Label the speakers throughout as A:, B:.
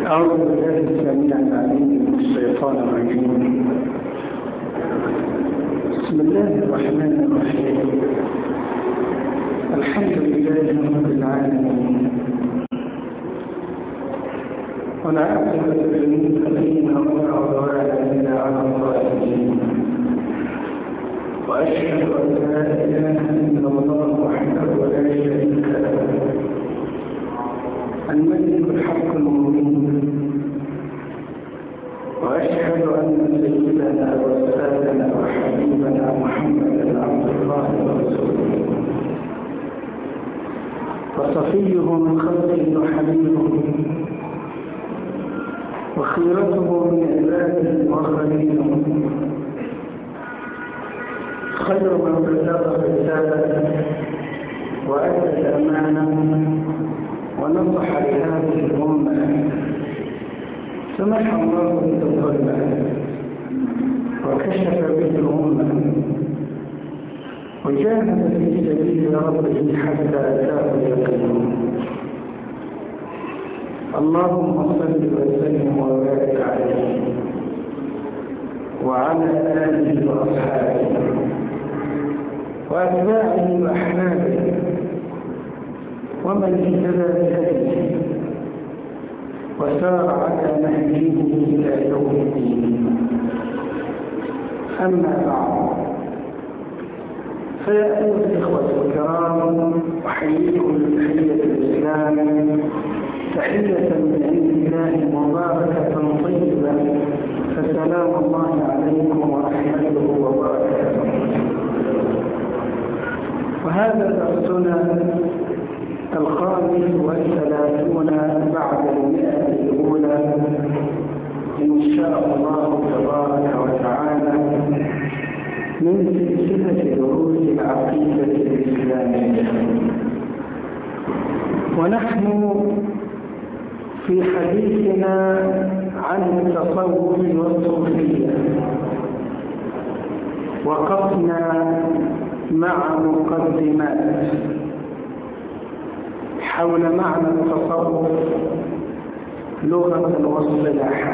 A: أعوذ بالله السميع العليم من الشيطان الرجيم. بسم الله الرحمن الرحيم. الحمد لله رب العالمين، والعاقبة للمتقين ولا عدوان إلا على الظالمين، وأشهد أن لا إله إلا الله وحده لا شريك له، الملك الحق المبين، وأشهد أن سيدنا وسادنا وحبيبنا محمدا عبد الله ورسوله وصفيه من خلقه وحبيبه وخيرته من عباده وخليله، خير من بلغ الرسالة وأدى الأمانة ونصح لهذه الأمة، سمح الله به الظلمة وكشف به الأمة وجاهد في سبيل ربه حتى أتاه اليقين. اللهم صل وسلم وبارك عليه وعلى آله وأصحابه وأتباعه وأحبابه ومن اهتدى بهديه وسار على نهجه إلى يوم الدين. أما بعد، فيا أيها الإخوة الكرام، أحييكم بتحية الإسلام، تحية من عند الله مباركة طيبة، فسلام الله عليكم ورحمته وبركاته. وهذا درسنا 35 بعد 100 الأولى إن شاء الله تبارك وتعالى من سلسلة دروس العقيدة الإسلامية، ونحن في حديثنا عن التصوف والصوفية، وقفنا مع مقدمات حول معنى التصوف لغة واصطلاحا،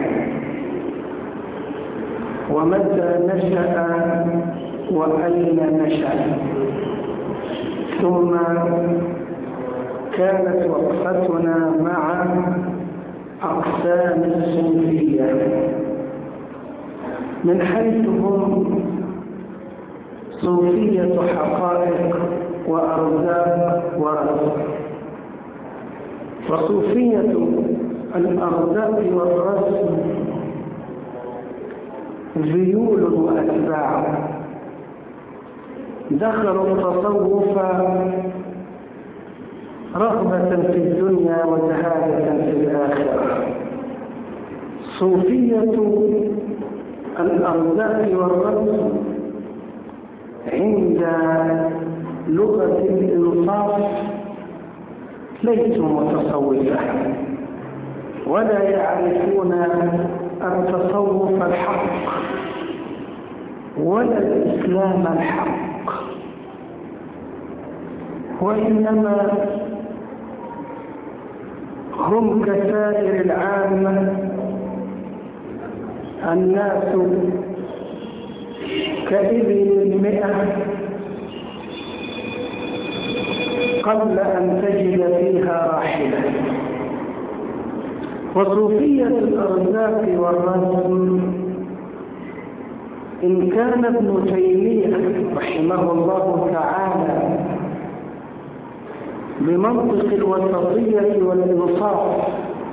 A: ومتى نشأ وأين نشأ، ثم كانت وقفتنا مع أقسام الصوفية من حيث هم صوفية حقائق وأرزاق ورزق، وصوفية الأرزاق والرزق ذيول وأتباع دخلوا التصوف رغبة في الدنيا وزهادة في الآخرة. صوفية الأرزاق والرزق عند لغة الإنصاف ليسوا متصوفة، ولا يعرفون التصوف الحق ولا الإسلام الحق، وإنما هم كسائر العامة، الناس كإبل 100 قبل أن تجد فيها راحلة. وصوفية الأرزاق والرزق إن كان ابن تيمية رحمه الله تعالى بمنطق الوسطية والإنصاف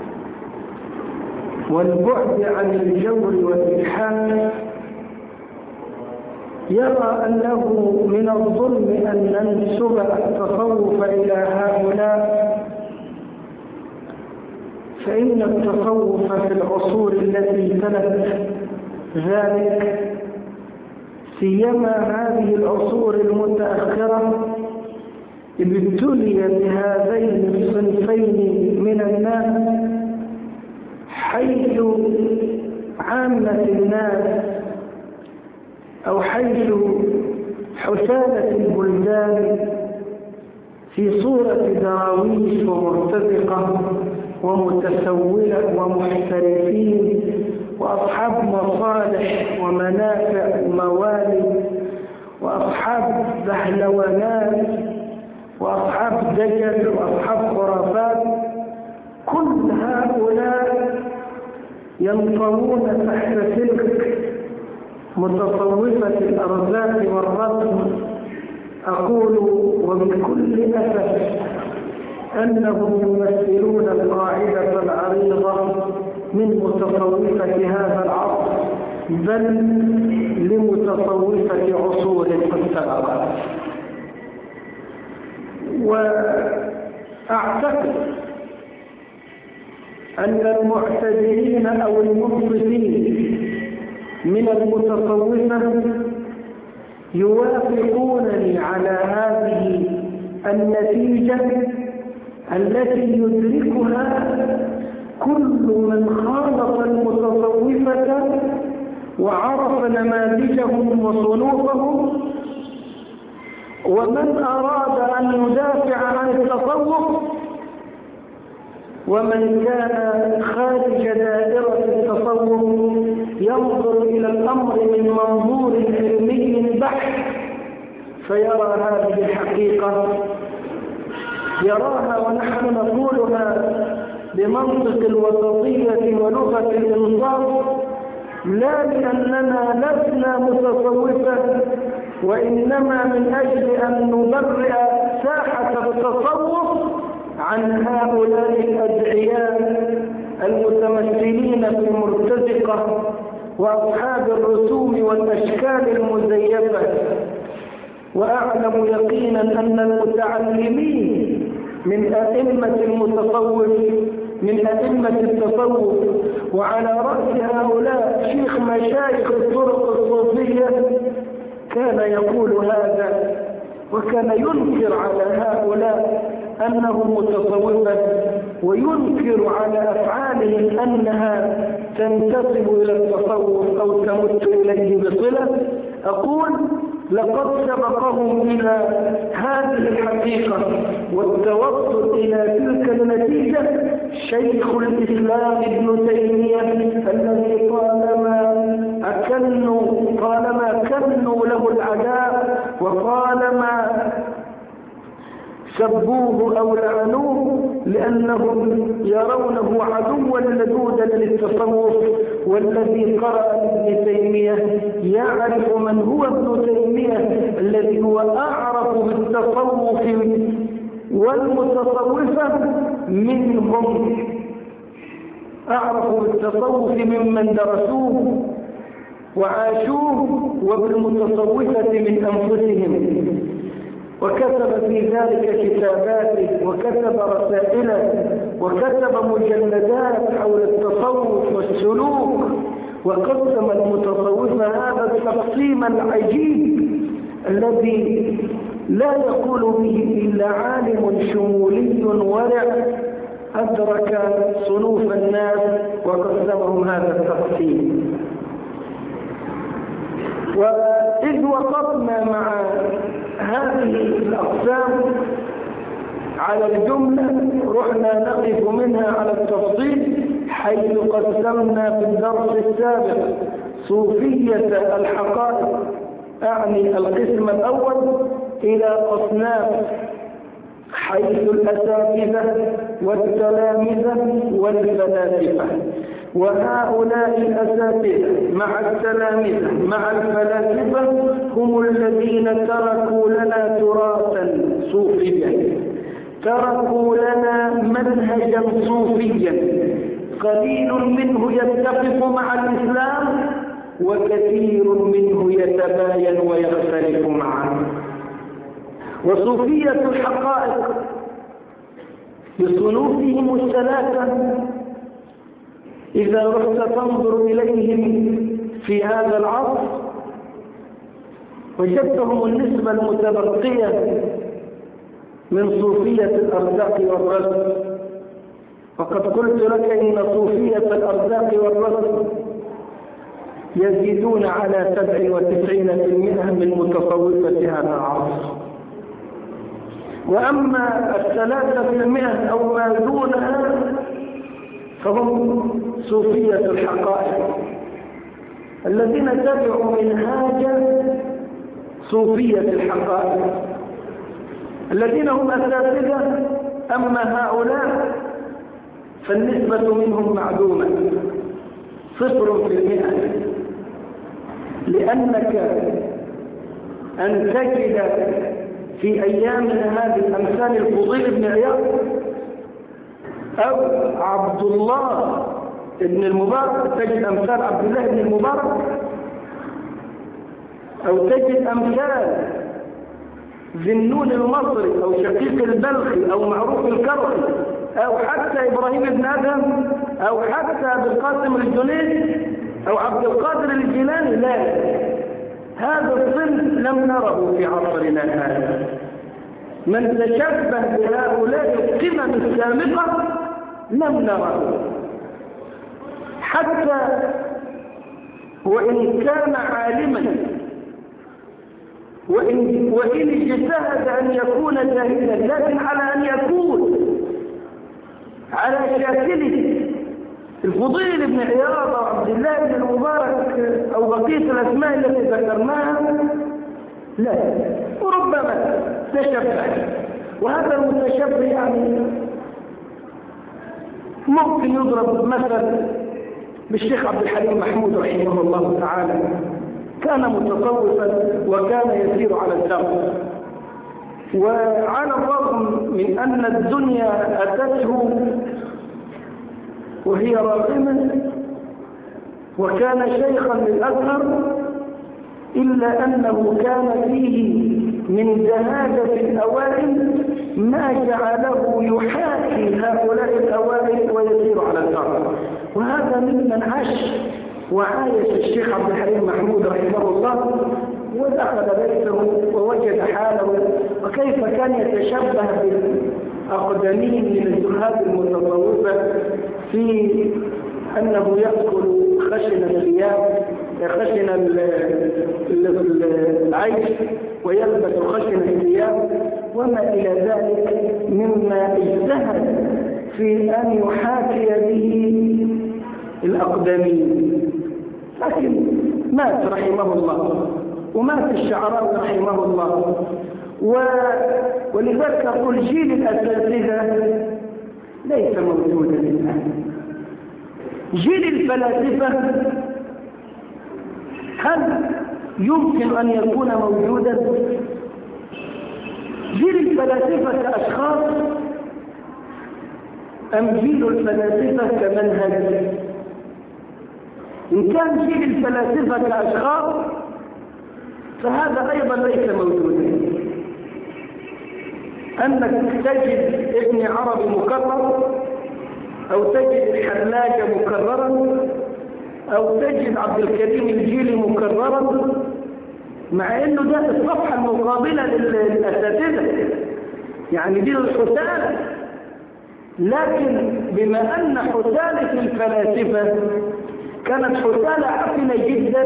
A: والبعد عن الجور والإلحاد يرى أنه من الظلم أن ننسب التصوف إلى هؤلاء، فإن التصوف في العصور التي تلت ذلك، سيما هذه العصور المتأخرة، ابتلي بهذين الصنفين من الناس، حيث عامة الناس أو حيث حثالة البلدان في صورة دراويش ومرتزقة ومتسولة ومحترفين وأصحاب مصالح ومنافع وموالد وأصحاب بهلوانات وأصحاب دجل وأصحاب خرافات. كل هؤلاء ينطوون تحت تلك متصوفة الأرزاق والرسم. أقول وبكل أسف أنهم يمثلون القاعدة العريضة من متصوفة هذا العصر، بل لمتصوفة عصور قد سبقت. وأعتقد أن المعتدلين أو المنصفين من المتصوفة يوافقونني على هذه النتيجة التي يدركها كل من خالط المتصوفة وعرف نماذجهم وصنوفهم، ومن أراد أن يدافع عن التصوف، ومن كان خارج دائرة التصوف ينظر إلى الأمر من منظور علمي بحت، فيرى هذه الحقيقة، يراها ونحن نقولها بمنطق الوسطية ولغة الإنصاف، لا لأننا لسنا متصوفة، وإنما من أجل أن نبرئ ساحة التصوف عن هؤلاء الأدعياء المتمثلين في المرتزقة وأصحاب الرسوم والأشكال المزيفة. وأعلم يقينا أن المتعلمين من أئمة المتصوف من أئمة التصوف وعلى رأس هؤلاء شيخ مشايخ الطرق الصوفية كان يقول هذا، وكان ينكر على هؤلاء أنهم متصوفة، وينكر على أفعالهم أنها تنتسب إلى التصوف أو تمت إليه بصلة. أقول لقد سبقهم إلى هذه الحقيقة والتوصل إلى تلك النتيجة شيخ الإسلام ابن تيمية، الذي طالما كنوا له العداء وطالما سبوه أو لعنوه لأنهم يرونه عدوا لدودا للتصوف. والذي قرأ ابن تيمية يعرف من هو ابن تيمية الذي هو أعرف بالتصوف والمتصوفة منهم، أعرف بالتصوف ممن درسوه وعاشوه وبالمتصوفة من أنفسهم. وكتب في ذلك كتاباته وكتب رسائله وكتب مجلدات حول التصوف والسلوك، وقسم المتصوفة هذا التقسيم العجيب الذي لا يقول به إلا عالم شمولي ورع أدرك صنوف الناس وقسمهم هذا التقسيم. وإذ وقفنا مع هذه الأقسام على الجملة رحنا نقف منها على التفصيل، حيث قسمنا في الدرس السابق صوفية الحقائق، أعني القسم الأول، إلى أصناف، حيث الأساتذة والتلامذة والفلاسفة. وهؤلاء الأساتذة مع التلامذة مع الفلاسفة هم الذين تركوا لنا تراثا صوفيا، تركوا لنا منهجا صوفيا قليل منه يتفق مع الإسلام وكثير منه يتباين ويختلف معه. وصوفية الحقائق بصنوفهم الثلاثة إذا رحت تنظر إليهم في هذا العصر وجدتهم النسبة المتبقية من صوفية الأرزاق والرزق. وقد قلت لك إن صوفية الأرزاق والرزق يزيدون على 97% من متصوفة هذا العصر. وأما 3% أو ما دونها فهم صوفية الحقائق الذين تبعوا منهاج صوفية الحقائق، الذين هم أساتذة. أما هؤلاء فالنسبة منهم معدومة 0%، لأنك أن تجد في أيامنا هذه أمثال الفضيل بن عياض أو عبد الله بن المبارك، تجد أمثال عبد الله بن المبارك، أو تجد أمثال ذنون المصري أو شقيق البلخي أو معروف الكرخي أو حتى إبراهيم بن أدهم أو حتى عبد القاسم الجنيد أو عبد القادر الجيلاني. لا، هذا الصنف لم نره في عصرنا هذا. من تشبه بهؤلاء القمم السامقة لم نره، حتى وإن كان عالما وإن اجتهد أن يكون جاهلا، لكن على أن يكون على شاكله الفضيل بن عياض أو عبد الله بن المبارك أو بقية الأسماء التي ذكرناها، لا، وربما تشبه. وهذا المتشبه يعني ممكن يضرب مثل بالشيخ عبد الحليم محمود رحمه الله تعالى، كان متصوفا وكان يسير على الدرب، وعلى الرغم من أن الدنيا أتته وهي راغمة وكان شيخا للأزهر، إلا أنه كان فيه من زهادة الأوائل ما جعله يحاكي هؤلاء الأوائل ويسير على الأرض. وهذا ممن عاش وعايش الشيخ عبد الحليم محمود رحمه الله، ودخل بيته ووجد حاله وكيف كان يتشبه بالأقدمين من الزهاد المتصوفة في أنه يأكل خشن الثياب، خشن العيش، ويلبس خشن الثياب وما إلى ذلك مما اجتهد في أن يحاكي به الأقدمين. لكن مات رحمه الله، ومات الشعراوي رحمه الله، ولذلك أقول جيل الأساتذة ليس موجودا الآن. جيل الفلاسفة هل يمكن أن يكون موجودا؟ جيل الفلاسفة كأشخاص أم جيل الفلاسفة كمنهج؟ إن كان جيل الفلاسفة كأشخاص فهذا أيضا ليس موجودا. أنك تجد ابن عربي مكرر، أو تجد الحلاج مكررا، أو تجد عبد الكريم الجيلي مكررا، مع أنه ده الصفحة المقابلة للأساتذة، يعني دي الحثالة. لكن بما أن حثالة الفلاسفة كانت حثالة عفنة جدا،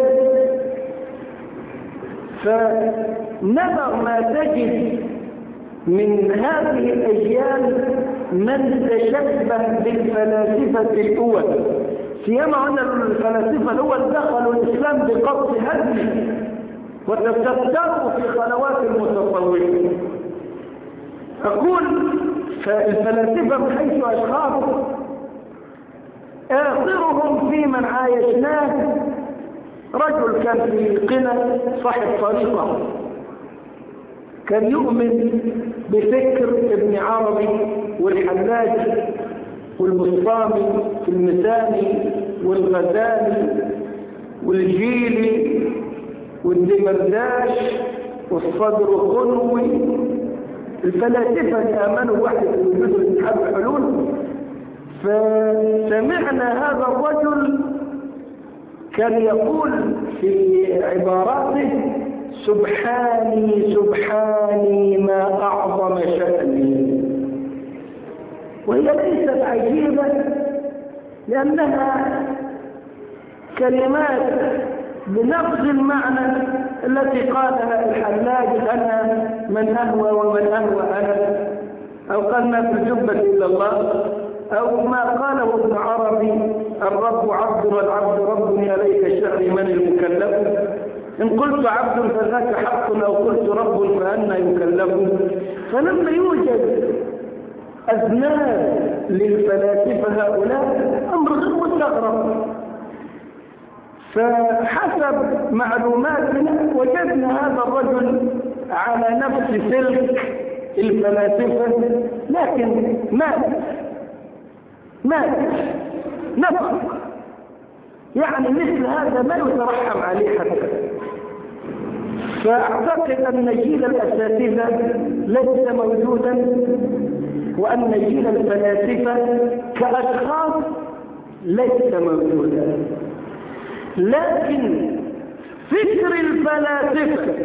A: فنظر ما تجد من هذه الأجيال من تشبه بالفلاسفة الأول، سيما أن الفلاسفة الأول دخلوا الإسلام بقصد هدم وتستروا في خلوات المتصوفين. أقول فالفلاسفة من حيث أشخاص آخرهم في من عايشناه رجل كان في قنا صاحب طريقة، كان يؤمن بفكر ابن عربي والحلاج والبسطامي المساني والغزالي والجيلي والدمرداش والصدر الخنوي. الفلاسفة آمنوا واحد وجود الاتحاد الحلول. فسمعنا هذا الرجل كان يقول في عباراته: سبحاني سبحاني ما أعظم شأني. وهي ليست عجيبة، لأنها كلمات بنفس المعنى التي قالها الحلاج: أنا من أهوى ومن أهوى أنا، أو قال: ما في الجبة إلا الله. أو ما قاله ابن عربي: الرب عبد والعبد رب، عليك الشعر من المكلف. إن قلت عبد فذاك حق، أو قلت رب فأنا يكلف. فلما يوجد أذناب للفلاسفة هؤلاء أمر غير مستغرب. فحسب معلوماتنا وجدنا هذا الرجل على نفس سلك الفلاسفة، لكن مات نفق. يعني مثل هذا ما يترحم عليه حتى. فأعتقد أن جيل الأساتذة ليس موجودا، وأن جيل الفلاسفة كأشخاص ليس موجودا، لكن فكر الفلاسفة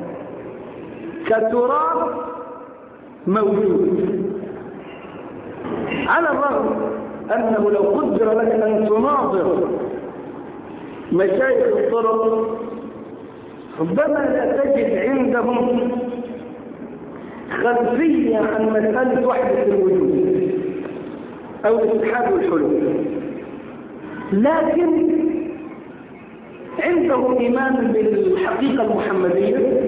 A: كتراث موجود، على الرغم أنه لو قدر لك أن تناظر مشايخ الطرق ربما لا تجد عندهم خلفية عن مسألة وحدة الوجود أو الاتحاد والحلول، لكن عندهم إيمان بالحقيقة المحمدية.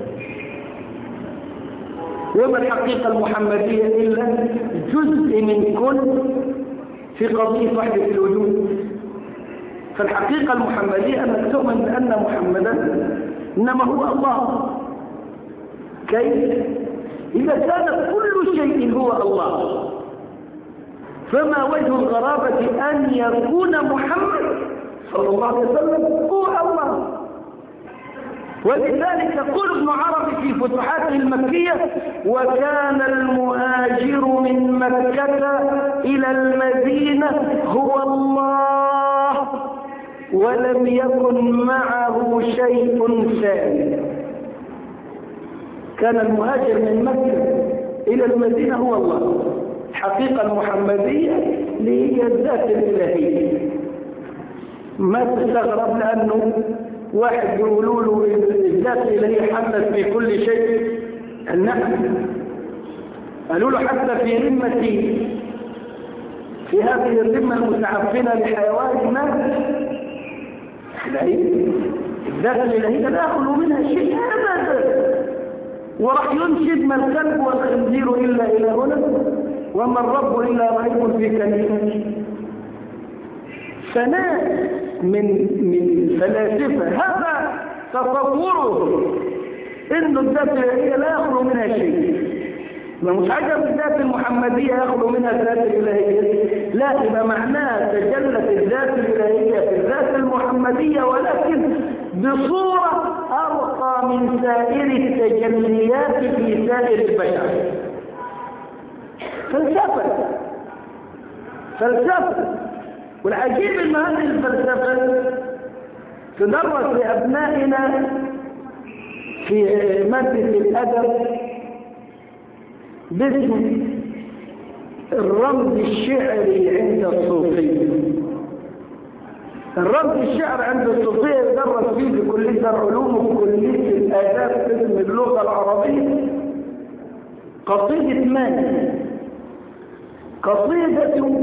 A: وما الحقيقة المحمدية إلا جزء من كل في قضية وحدة الوجود. فالحقيقة المحمدية أنك تؤمن بأن محمدا إنما هو الله. كيف؟ إذا كان كل شيء هو الله، فما وجه الغرابة أن يكون محمد صلى الله عليه وسلم هو الله؟ ولذلك يقول ابن عربي في فتوحاته المكية: وكان المهاجر من مكة إلى المدينة هو الله، ولم يكن معه شيء ثاني. كان المهاجر من مكة إلى المدينة هو الله. الحقيقة المحمدية اللي هي الذات الإلهية. ما تستغرب لأنه واحد يقولوا له الذات الإلهية حدث في كل شيء. النعم قالوا له حتى في رمتي، في هذه الرمة المتعفنة لحيوان ما الذات الإلهية لا يخلو منها شيء أبدا. وراح ينشد: ما الكلب والخنزير إلا إلهنا، وما الرب إلا رهيب في كنيسة. فناس من فلاسفة هذا تصورهم إنه الذات الإلهية لا يخلو منها شيء. مش عجب الذات المحمدية يخلو منها الذات الإلهية، لا، يبقى معناها تجلت الذات الإلهية في الذات المحمدية، ولكن بصورة أرقى من سائر التجليات في سائر البشر. فلسفة. والعجيب ان هذه الفلسفة تدرس لأبنائنا في مادة الأدب باسم الرمز الشعري عند الصوفية. الرمز الشعر عند الصوفية يدرس فيه في كلية العلوم وكلية الآداب باسم اللغة العربية قصيدة مالك، قصيدة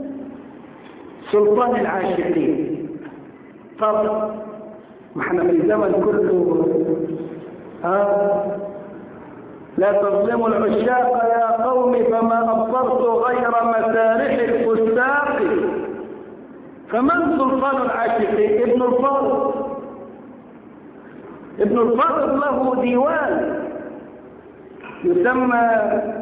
A: سلطان العاشقين. طب ما احنا في زمن كله لا تظلموا العشاق يا قوم، فما أبصرت غير مسارح الفساق. فمن سلطان العاشقين؟ ابن الفارض. ابن الفارض له ديوان يسمى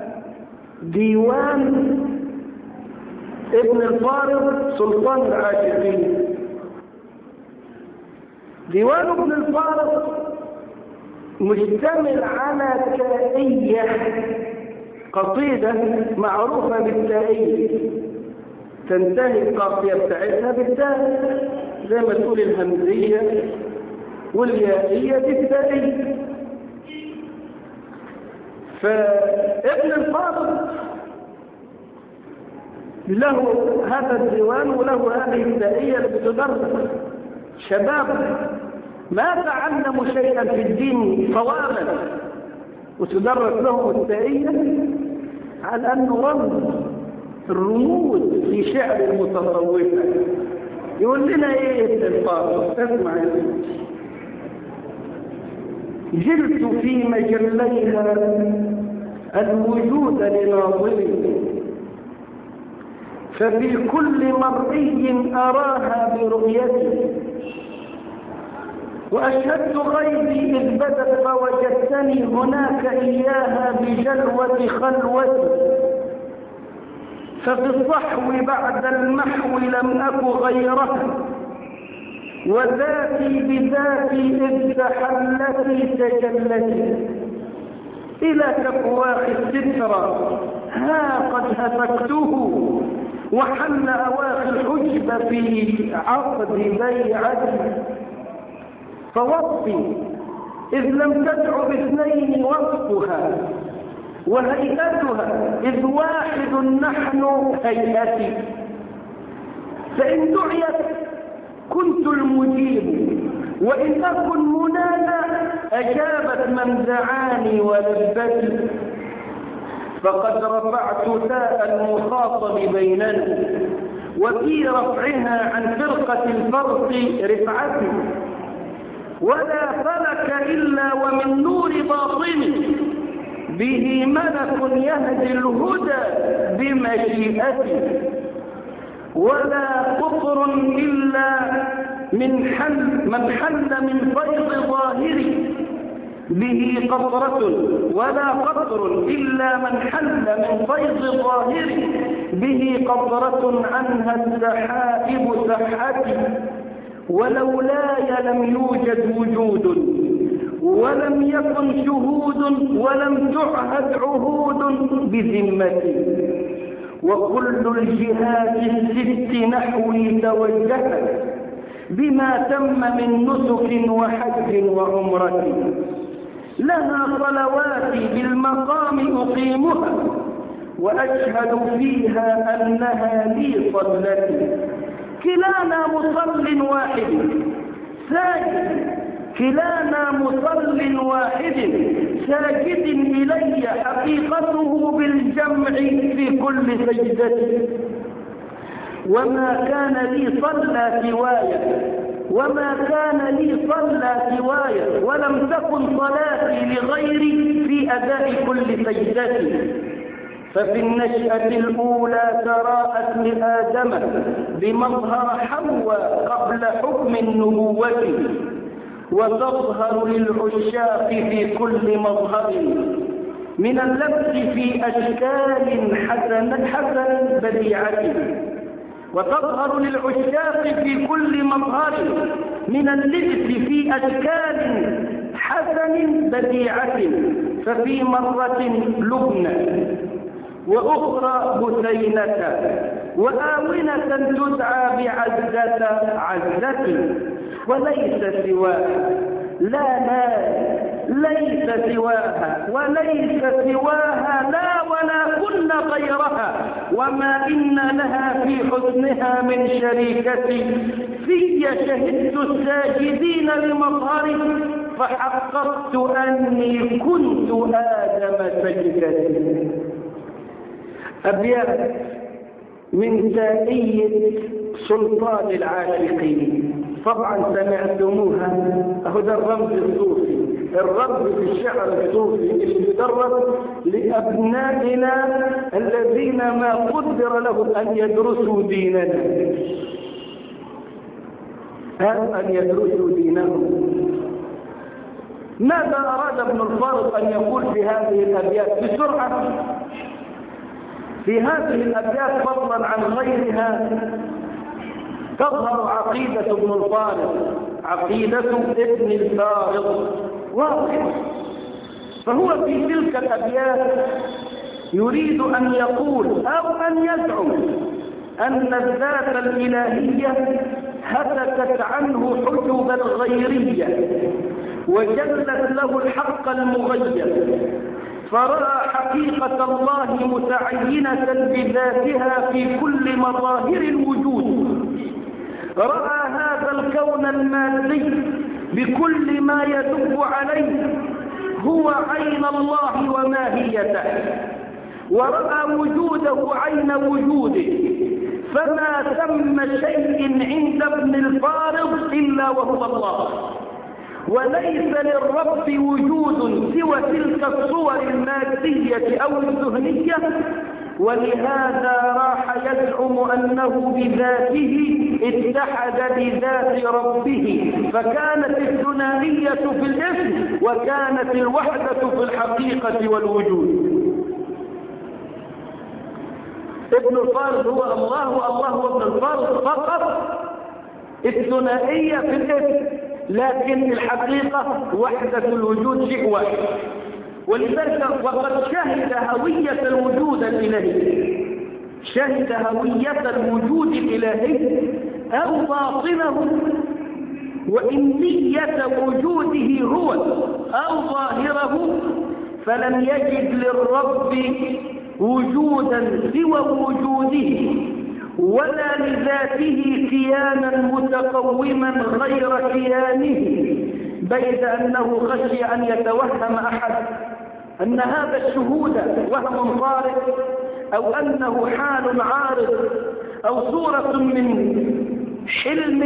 A: ديوان ابن الفارض سلطان العاشقين. ديوان ابن الفارض مشتمل على تائية، قصيدة معروفة بالتائية، تنتهي القافية بتاعتها بالتاء، زي ما تقول الهمزية واليائية بالتائية. فابن الفارض له هذا الديوان وله هذه التائية اللي بتدرس شباب ما تعلموا شيئا في الدين صوابا، وتدرس لهم التائية على أنه رمز الرموز في شعر المتصوفة. يقول لنا ايه الفاضل؟ اسمع يا سيدي. جلت في مجليها الوجود لناظري، ففي كل مرئي أراها برؤيتي، وأشهدت غيبي إذ بدت فوجدتني هناك إياها بجلوة خلوتي، ففي الصحو بعد المحو لم أك غيرها، وذاتي بذاتي إذ تحلتي تجلتي، إلى كفواخ السترة ها قد هتكته، وحل أواخي الحجب في عقد بيعتي، فوصفي إذ لم تدع باثنين وصفها، وهيئتها إذ واحد نحن هيئتي، فإن دعيت كنت المجيب، وإن أكن منادى أجابت من دعاني ولبتي، فقد رفعت تاء المخاطب بيننا، وفي رفعها عن فرقة الفرق رفعتي، ولا فلك إلا ومن نور باطني، به ملك يهدي الهدى بمشيئتي، ولا قطر إلا من حل من فيض ظاهري، به قطرة، ولا قطر إلا من حل من فيض ظاهري، به قطرة عنها السحائب سحتي، ولولاي لم يوجد وجود، ولم يكن شهود، ولم تعهد عهود بذمتي، وكل الجهات الست نحوي توجهت، بما تم من نسك وحج وعمرة، لها صلواتي بالمقام أقيمها، وأشهد فيها أنها لي صلتي، كلانا مصل واحد ساجد، كلانا مصل واحد ساجد إلي حقيقته بالجمع في كل سجدة، وما كان لي صلى سواي، وما كان لي صلى سواي، ولم تكن صلاتي لغيري في أداء كل سجدة، ففي النشأة الأولى تراءت لآدم بمظهر حواء قبل حكم النبوة، وتظهر للعشاق في كل مظهر من اللبس في أشكال حسن بديعة، وتظهر للعشاق في كل مظهر من اللبس في أشكال حسن بديعة، ففي مرة لبنى، وأخرى بثينة، وآونة تدعى بعزة، وليس سواها، لا ليس سواها، وليس سواها، لا ولا كن غيرها، وما إن لها في حسنها من شريكة، في شهدت الساجدين لمظهري، فحققت أني كنت آدم سجدتي. أبيات من تائية سلطان العاشقين، طبعا سمعتموها. هذا الرمز الصوفي، الرمز في الشعر الصوفي اللي يدرس لأبنائنا الذين ما قدر لهم أن يدرسوا ديننا، أن يدرسوا دينهم. ماذا أراد ابن الفارض أن يقول في هذه الأبيات بسرعة؟ في هذه الأبيات فضلا عن غيرها تظهر عقيدة ابن الفارض، عقيدة ابن الفارض واضحة. فهو في تلك الأبيات يريد أن يقول أو أن يزعم أن الذات الإلهية هتكت عنه حجب الغيرية، وجلت له الحق المغيب، فرأى حقيقة الله متعينة بذاتها في كل مظاهر الوجود، رأى هذا الكون المادي بكل ما يدب عليه هو عين الله وماهيته، ورأى وجوده عين وجوده، فما ثم شيء عند ابن الفارض إلا وهو الله، وليس للرب وجود سوى تلك الصور المادية أو الذهنية، ولهذا راح يزعم أنه بذاته اتحد بذات ربه، فكانت الثنائية في الاسم وكانت الوحدة في الحقيقة والوجود. ابن الفارض هو الله والله هو ابن الفارض فقط، الثنائية في الاسم، لكن الحقيقة وحدة الوجود شيء واحد. ولذلك وقد شهد هوية الوجود الإلهي، شهد هوية الوجود الإلهي أو باطنه وإنية وجوده هو أو ظاهره، فلم يجد للرب وجودا سوى وجوده، ولا لذاته كيانا متقوما غير كيانه، بيد أنه خشي أن يتوهم أحد أن هذا الشهود وهم طارئ، أو أنه حال عارض، أو صورة من حلم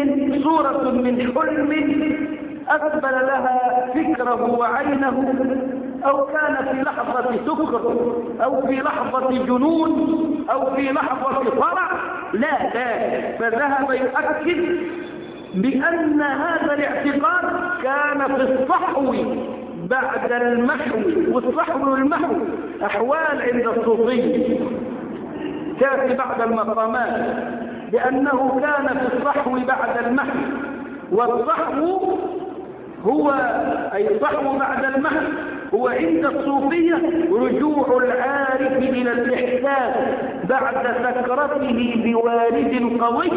A: أقبل لها فكره وعينه، أو كان في لحظة سكر، أو في لحظة جنون، أو في لحظة فرح. لا، فذهب يؤكد بأن هذا الاعتقاد كان في الصحو بعد المحو، والصحو والمحو أحوال عند الصوفية تأتي بعد المقامات، بأنه كان في الصحو بعد المحو، والصحو هو أي الصحو بعد المحو هو عند الصوفية رجوع العارف إلى الإحساس بعد سكرته بوارد قوي،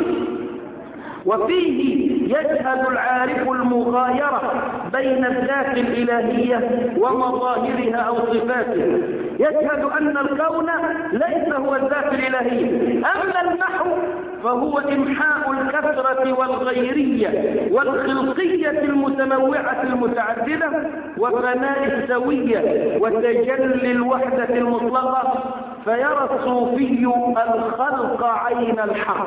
A: وفيه يجهل العارف المغايرة بين الذات الإلهية ومظاهرها أو صفاتها، يجهل أن الكون ليس هو الذات الإلهية. أما المحو فهو إمحاء الكثرة والغيرية والخلقية المتنوعة المتعددة، وفناء السوية وتجلي الوحدة المطلقة، فيرى الصوفي الخلق عين الحق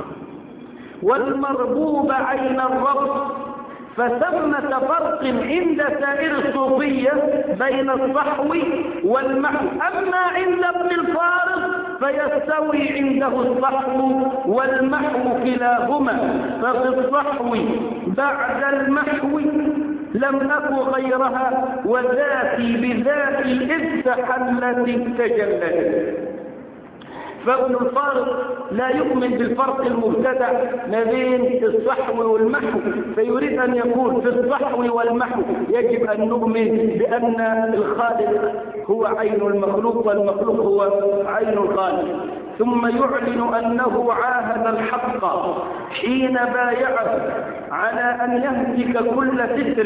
A: والمربوب عين الرب. فثمة فرق عند سائر الصوفية بين الصحو والمحو، أما عند ابن الفارض فيستوي عنده الصحو والمحو كلاهما، ففي الصحو بعد المحو لم أكن غيرها، وذاتي بذاتي إذ تحلت تجلت. فابن الفارض لا يؤمن بالفرق المبتدع ما بين الصحو والمحو، فيريد أن يقول في الصحو والمحو يجب أن نؤمن بأن الخالق هو عين المخلوق والمخلوق هو عين الخالق، ثم يعلن أنه عاهد الحق حين بايعه على أن يهتك كل ستر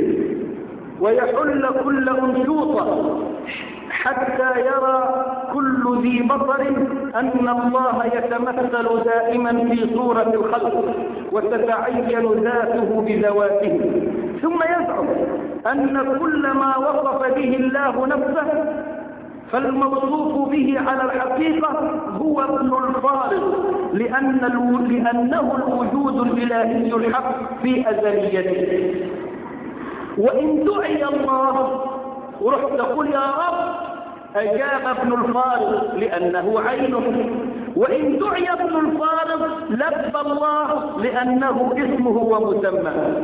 A: ويحل كل أنشوطة، حتى يرى كل ذي بصر أن الله يتمثل دائما في صورة الخلق وتتعين ذاته بذواته، ثم يزعم أن كل ما وصف به الله نفسه فالموصوف به على الحقيقة هو ابن الفارض، لأنه الوجود الإلهي الحق في أزليته. وإن دعي الله ورحت تقول يا رب أجاب ابن الفارض لأنه عينه، وإن دعي ابن الفارض لبى الله لأنه اسمه ومسماه.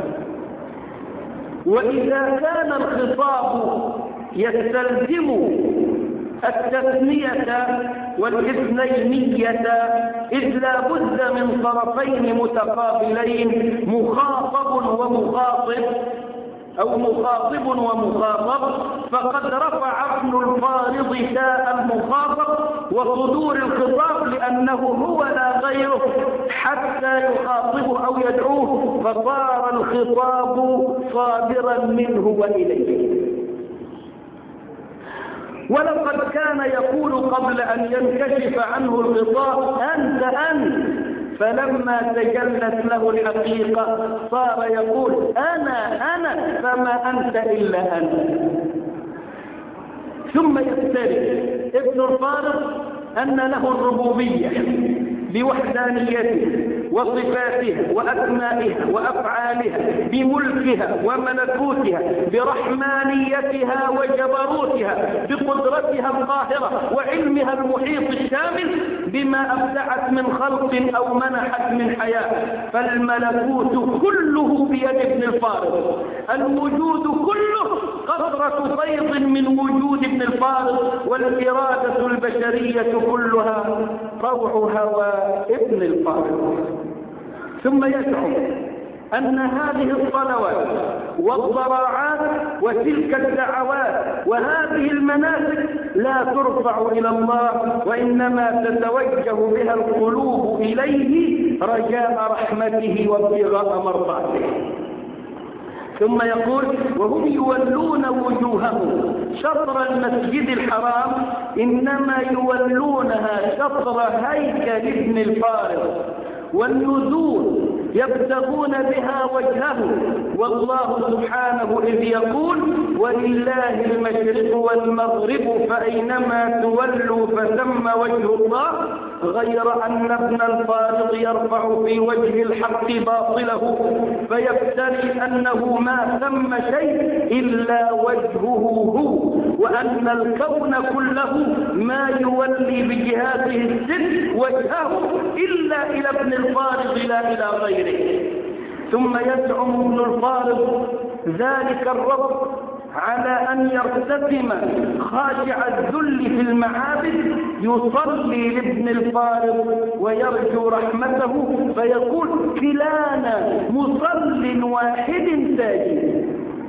A: وإذا كان الخطاب يستلزم التثنية والاثنينية إذ لا بد من طرفين متقابلين، مخاطب ومخاطب أو مخاطب ومخاطب، فقد رفع ابن الفارض تاء المخاطب وصدور الخطاب لأنه هو لا غيره حتى يخاطبه أو يدعوه، فصار الخطاب صادرا منه وإليه. ولقد كان يقول قبل أن ينكشف عنه الخطاب أنت أنت، فلما تجلت له الحقيقة صار يقول أنا فما أنت إلا أنا. ثم يفترض ابن الفارض أن له الربوبية بوحدانيته وصفاتها وأسمائها وأفعالها بملكها وملكوتها برحمانيتها وجبروتها بقدرتها القاهرة وعلمها المحيط الشامل بما أبدعت من خلق أو منحت من حياة. فالملكوت كله بيد ابن الفارض، الوجود كله قطرة فيض من وجود ابن الفارض، والإرادة البشرية كلها روع هوى ابن الفارض. ثم يزعم أن هذه الصلوات والضراعات وتلك الدعوات وهذه المناسك لا ترفع إلى الله، وإنما تتوجه بها القلوب إليه رجاء رحمته وابتغاء مرضاته. ثم يقول: وهم يولون وجوههم شطر المسجد الحرام، إنما يولونها شطر هيكل ابن الفارض، والنذور يبتغون بها وجهه، والله سبحانه إذ يقول: ولله المشرق والمغرب فأينما تولوا فثم وجه الله، غير أن ابن الفارض يرفع في وجه الحق باطله فيفتري أنه ما ثم شيء إلا وجهه هو، وأن الكون كله ما يولي بجهاته الست وجهه إلا إلى ابن الفارض لا إلى غيره. ثم يزعم ابن الفارض ذلك الرب على أن يرتسم خاشع الذل في المعابد يصلي لابن الفارض ويرجو رحمته، فيقول: كلانا مصل واحد ساجد،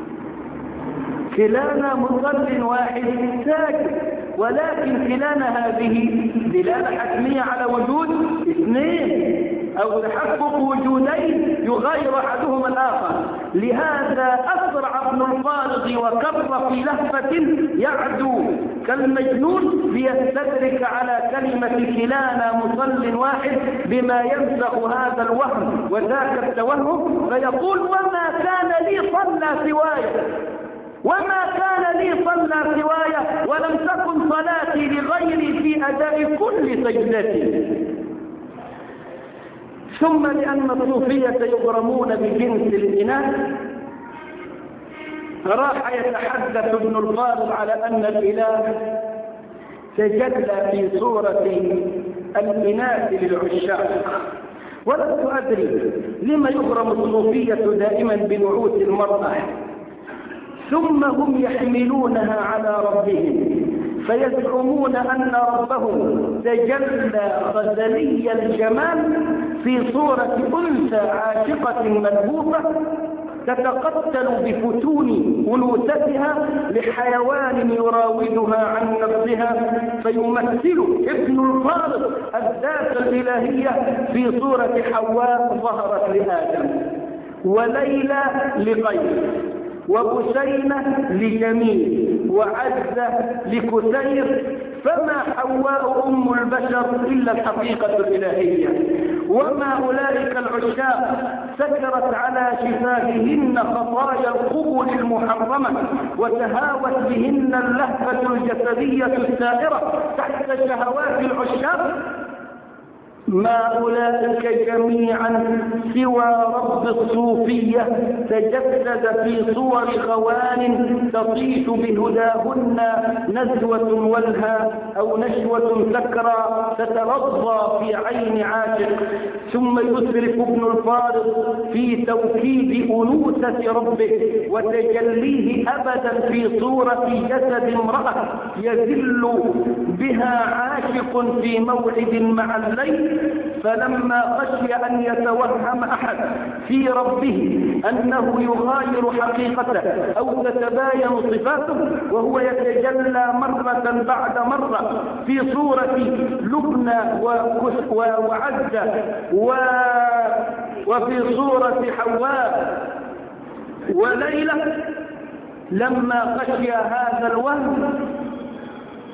A: كلانا مصل واحد ساجد، ولكن كلانا هذه دلالة حتمية على وجود اثنين أو تحقق وجودين يغير أحدهما الآخر. لهذا أسرع ابن الفارض وكبر في لهفة يعدو كالمجنون ليستدرك على كلمة كلانا مصل واحد بما يمسح هذا الوهم وذاك التوهم، فيقول: وما كان لي صلى سواي، وما كان لي صلى سواي، ولم تكن صلاتي لغيري في أداء كل سجدتي. ثم لأن الصوفية يغرمون بجنس الإناث، راح يتحدث ابن الفارض على أن الإله تجلى في صورة الإناث للعشاق. ولست أدري لما يغرم الصوفية دائما بنعوت المرأة، ثم هم يحملونها على ربهم فيزعمون أن ربهم تجلى غزلي الجمال في صورة أنثى عاشقة ملهوفة تتقتل بفتون أنوثتها لحيوان يراودها عن نفسها، فيمثل ابن الفارض الذات الإلهية في صورة حواء ظهرت لآدم، وليلى لقيس، وبسينة لجميل، وعزة لكثير، فما حواء أم البشر إلا الحقيقة الإلهية. وما أولئك العشاق سكرت على شفاههن خطايا القبل المحرمة، وتهاوت بهن اللهفة الجسدية السائرة تحت شهوات العشاق. ما أولئك جميعا سوى رب الصوفية تجسد في صور خوان تطيش بهداهن نزوة ولها أو نشوة سكرى تتلظى في عين عاشق. ثم يسرف ابن الفارض في توكيد أنوثة ربه وتجليه أبدا في صورة جسد امرأة يذل بها عاشق في موعد مع الليل. فلما خشي أن يتوهم أحد في ربه أنه يغاير حقيقته أو تتباين صفاته وهو يتجلى مرة بعد مرة في صورة لبنى وعزة وفي صورة حواء وليلى، لما خشي هذا الوهم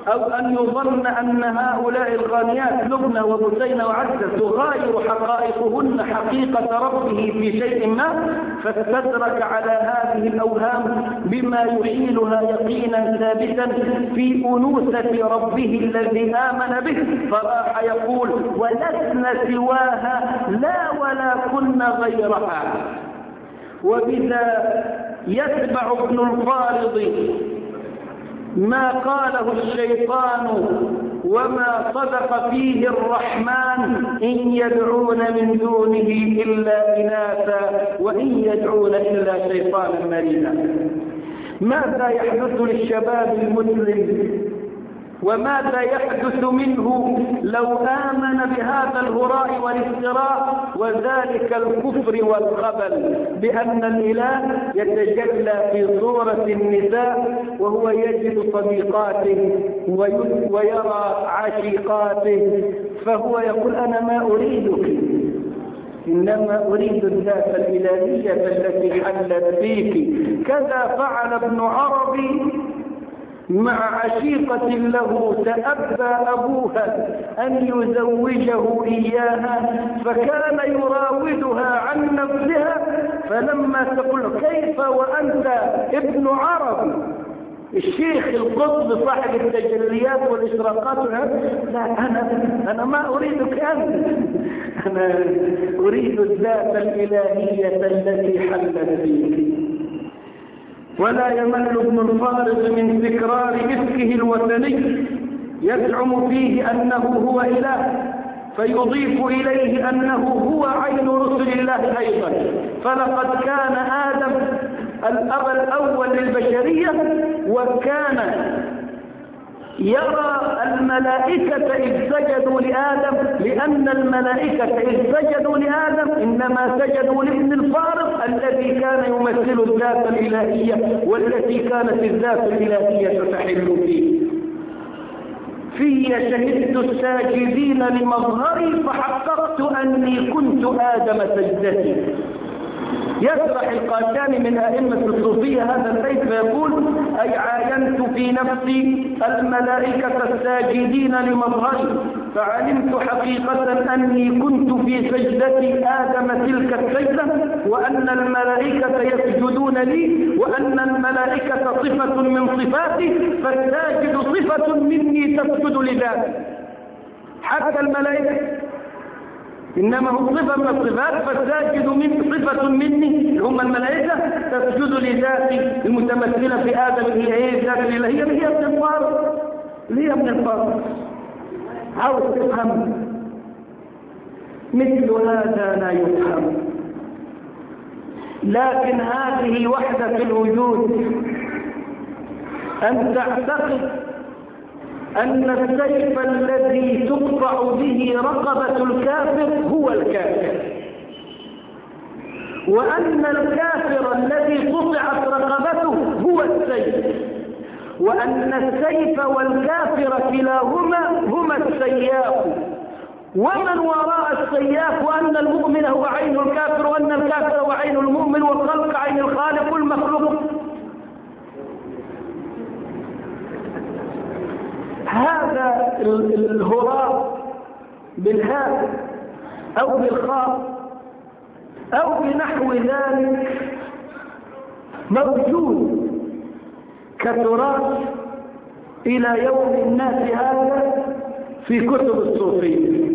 A: أو أن يظن أن هؤلاء الغانيات لبنى وبثينة وعزة تغاير حقائقهن حقيقة ربه في شيء ما، فاستدرك على هذه الأوهام بما يحيلها يقينا ثابتا في أنوثة ربه الذي آمن به، فراح يقول ولسنا سواها لا ولا كنا غيرها. وبذا يتبع ابن الفارض ما قاله الشيطان وما صدق فيه الرحمن إن يدعون من دونه إلا إناثا وإن يدعون إلا شيطانا مريدا. ماذا يحدث للشباب المسلم وماذا يحدث منه لو آمن بهذا الهراء والافتراء وذلك الكفر والخبل بأن الإله يتجلى في صورة النساء وهو يجد صديقاته ويرى عشيقاته، فهو يقول أنا ما أريدك، إنما أريد الذات الإلهية التي حلت فيك. كذا فعل ابن عربي مع عشيقة له تأبى أبوها أن يزوجه إياها، فكان يراودها عن نفسها، فلما تقول كيف وأنت ابن عربي الشيخ القطب صاحب التجليات والإشراقات، لا أنا ما أريدك أنت، أنا أريد الذات الإلهية التي حلت فيك. ولا يمل ابن الفارض من تكرار إفكه الوثني يزعم فيه أنه هو إله، فيضيف إليه أنه هو عين رسل الله أيضا. فلقد كان آدم الأب الأول للبشرية، وكان يرى الملائكة إذ سجدوا لآدم، لأن الملائكة إذ سجدوا لآدم إنما سجدوا لابن الفارض الذي كان يمثل الذات الإلهية والتي كانت الذات الإلهية تحل فيه. في شهدت الساجدين لمظهري فحققت أني كنت آدم سجدتي. يشرح القاشاني من أئمة الصوفية هذا البيت فيقول أي عاينت في نفسي الملائكة الساجدين لمظهري فعلمت حقيقة أني كنت في سجدة آدم تلك السجدة، وأن الملائكة يسجدون لي، وأن الملائكة صفة من صفاتي، فالساجد صفة مني تسجد لذاتي. حتى الملائكة إنما هم صفة من الصفات، فالساجد من صفة مني هم الملائكة تسجد لذاتي المتمثلة في آدم. هي ايه الذات الإلهية؟ هي ابن الفارض، هي ابن الفارض. عاوز تفهم مثل هذا لا يفهم، لكن هذه وحدة الوجود، أن تعتقد أن السيف الذي تقطع به رقبة الكافر هو الكافر، وأن الكافر الذي قطعت رقبته هو السيف، وأن السيف والكافر كلاهما هما السياف ومن وراء السياف، وأن المؤمن هو عين الكافر، وأن الكافر هو عين المؤمن، والخلق عين الخالق والمخلوق. هذا الهراء بالهاء أو بالخاء أو بنحو ذلك موجود كتراث إلى يوم الناس هذا في كتب الصوفية.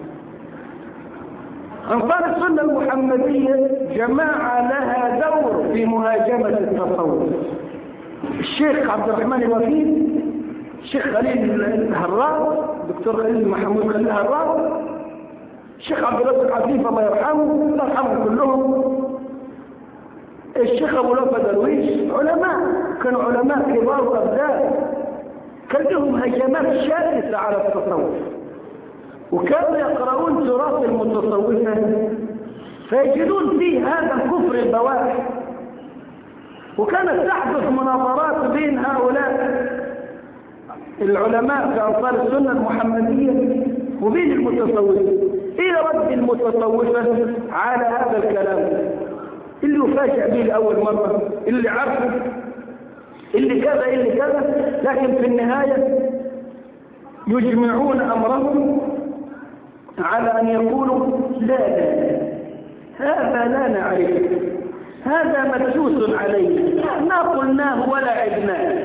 A: أنصار السنة المحمدية جماعة لها دور في مهاجمة التصوف. الشيخ عبد الرحمن الوكيل، الشيخ خليل الهراوي، الدكتور خليل محمود خليل الهراوي، الشيخ عبد الرزاق عفيف الله يرحمه، الله يرحمهم كلهم، الشيخ أبو لوفة درويش، علماء كانوا علماء كبار وأبدال، كان لهم هجمات شرسة على التصوف، وكانوا يقرؤون تراث المتصوفة فيجدون فيه هذا الكفر البواح، وكانت تحدث مناظرات بين هؤلاء العلماء في أنصار السنة المحمدية وبين المتصوفة. إيه رد المتصوفة على هذا الكلام اللي يفاجئ به لأول مرة، اللي عرفه، اللي كذا اللي كذا، لكن في النهاية يجمعون أمرهم على أن يقولوا لا هذا لا نعرفه، هذا مدسوس عليه، ما قلناه ولا عدناه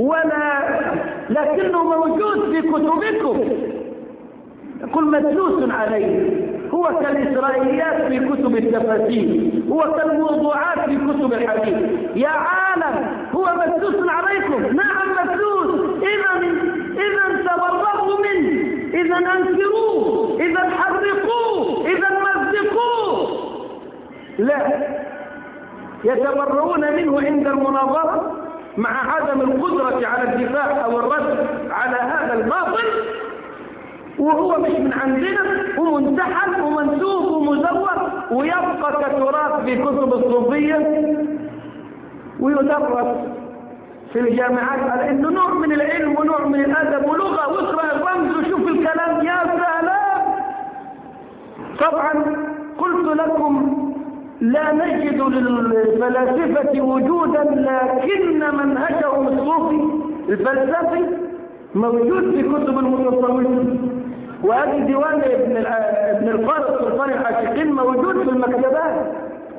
A: لكنه موجود في كتبكم. يقول مدسوس عليه، هو كالإسرائيليات في كتب التفاسير، هو كالموضوعات في كتب الحديث. يا عالم هو مدسوس عليكم، نعم مدسوس، إذا تبرأوا منه، إذا أنكروه، إذا حرقوه، إذا مزقوه. لا، يتبرؤون منه عند المناظرة مع عدم القدرة على الدفاع أو الرد على هذا الباطل، وهو مش من عندنا ومنتحل ومنسوب ومزور، ويبقى كتراث في كتب الصوفية ويدرس في الجامعات على انه نوع من العلم ونوع من الادب ولغه، واقرا الرمز وشوف الكلام. يا سلام! طبعا قلت لكم لا نجد للفلاسفه وجودا، لكن منهجهم الصوفي الفلسفي موجود في كتب المتصوفين، وهذه ديوان ابن الفارس سلطان الحاشقين موجود في المكتبات.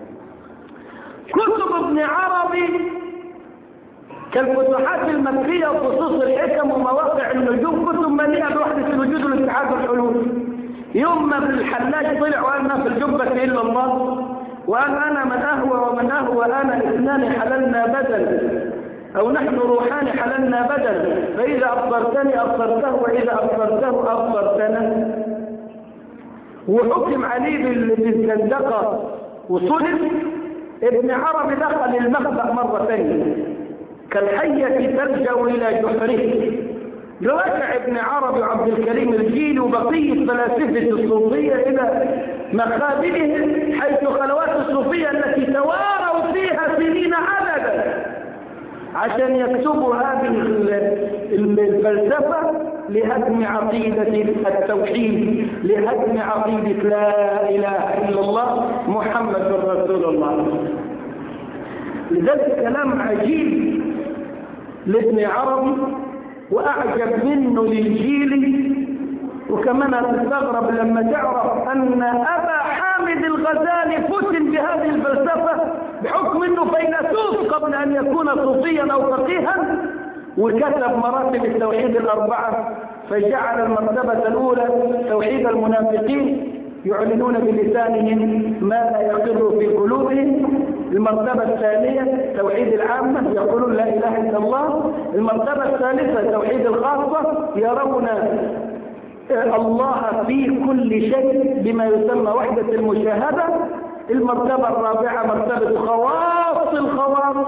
A: كتب ابن عربي كالفتوحات المكية وخصوص الحكم ومواقع النجوم، كتب مليئة بوحدة الوجود والاتحاد والحلول. يوم ما ابن الحلاج طلع وقال ما في الجبة إلا الله، وقال أنا من أهوى ومن أهوى أنا اثنان حللنا بدل، أو نحن روحان حللنا بدل، فإذا أبصرتني أبصرته وإذا أبصرته أبصرتنا. وحكم عليه بالزندقة وصلب. ابن عربي دخل المخبأ مرة ثانية كالحية تلجأ إلى جحره. رجع ابن عربي وعبد الكريم الجيلي وبقية فلاسفة الصوفية إلى مخابئهم، حيث خلوات الصوفية التي تواروا فيها سنين عددا عشان يكتبوا هذه الفلسفة لهدم عقيدة التوحيد، لهدم عقيدة لا إله إلا الله محمد رسول الله. لذلك كلام عجيب لابن عربي وأعجب منه للجيلي. وكمان هتستغرب لما تعرف أن أبا حامد الغزالي فتن بهذه الفلسفة بحكم أنه فيلسوف قبل أن يكون صوفيا أو فقيها، وكتب مراتب التوحيد الأربعة، فجعل المرتبة الأولى توحيد المنافقين يعلنون بلسانهم ما لا يقر في قلوبهم. المرتبة الثانية توحيد العامة يقولون لا إله إلا الله. المرتبة الثالثة توحيد الخاصة يرون الله في كل شيء بما يسمى وحدة المشاهدة. المرتبة الرابعة مرتبة خواص الخواص،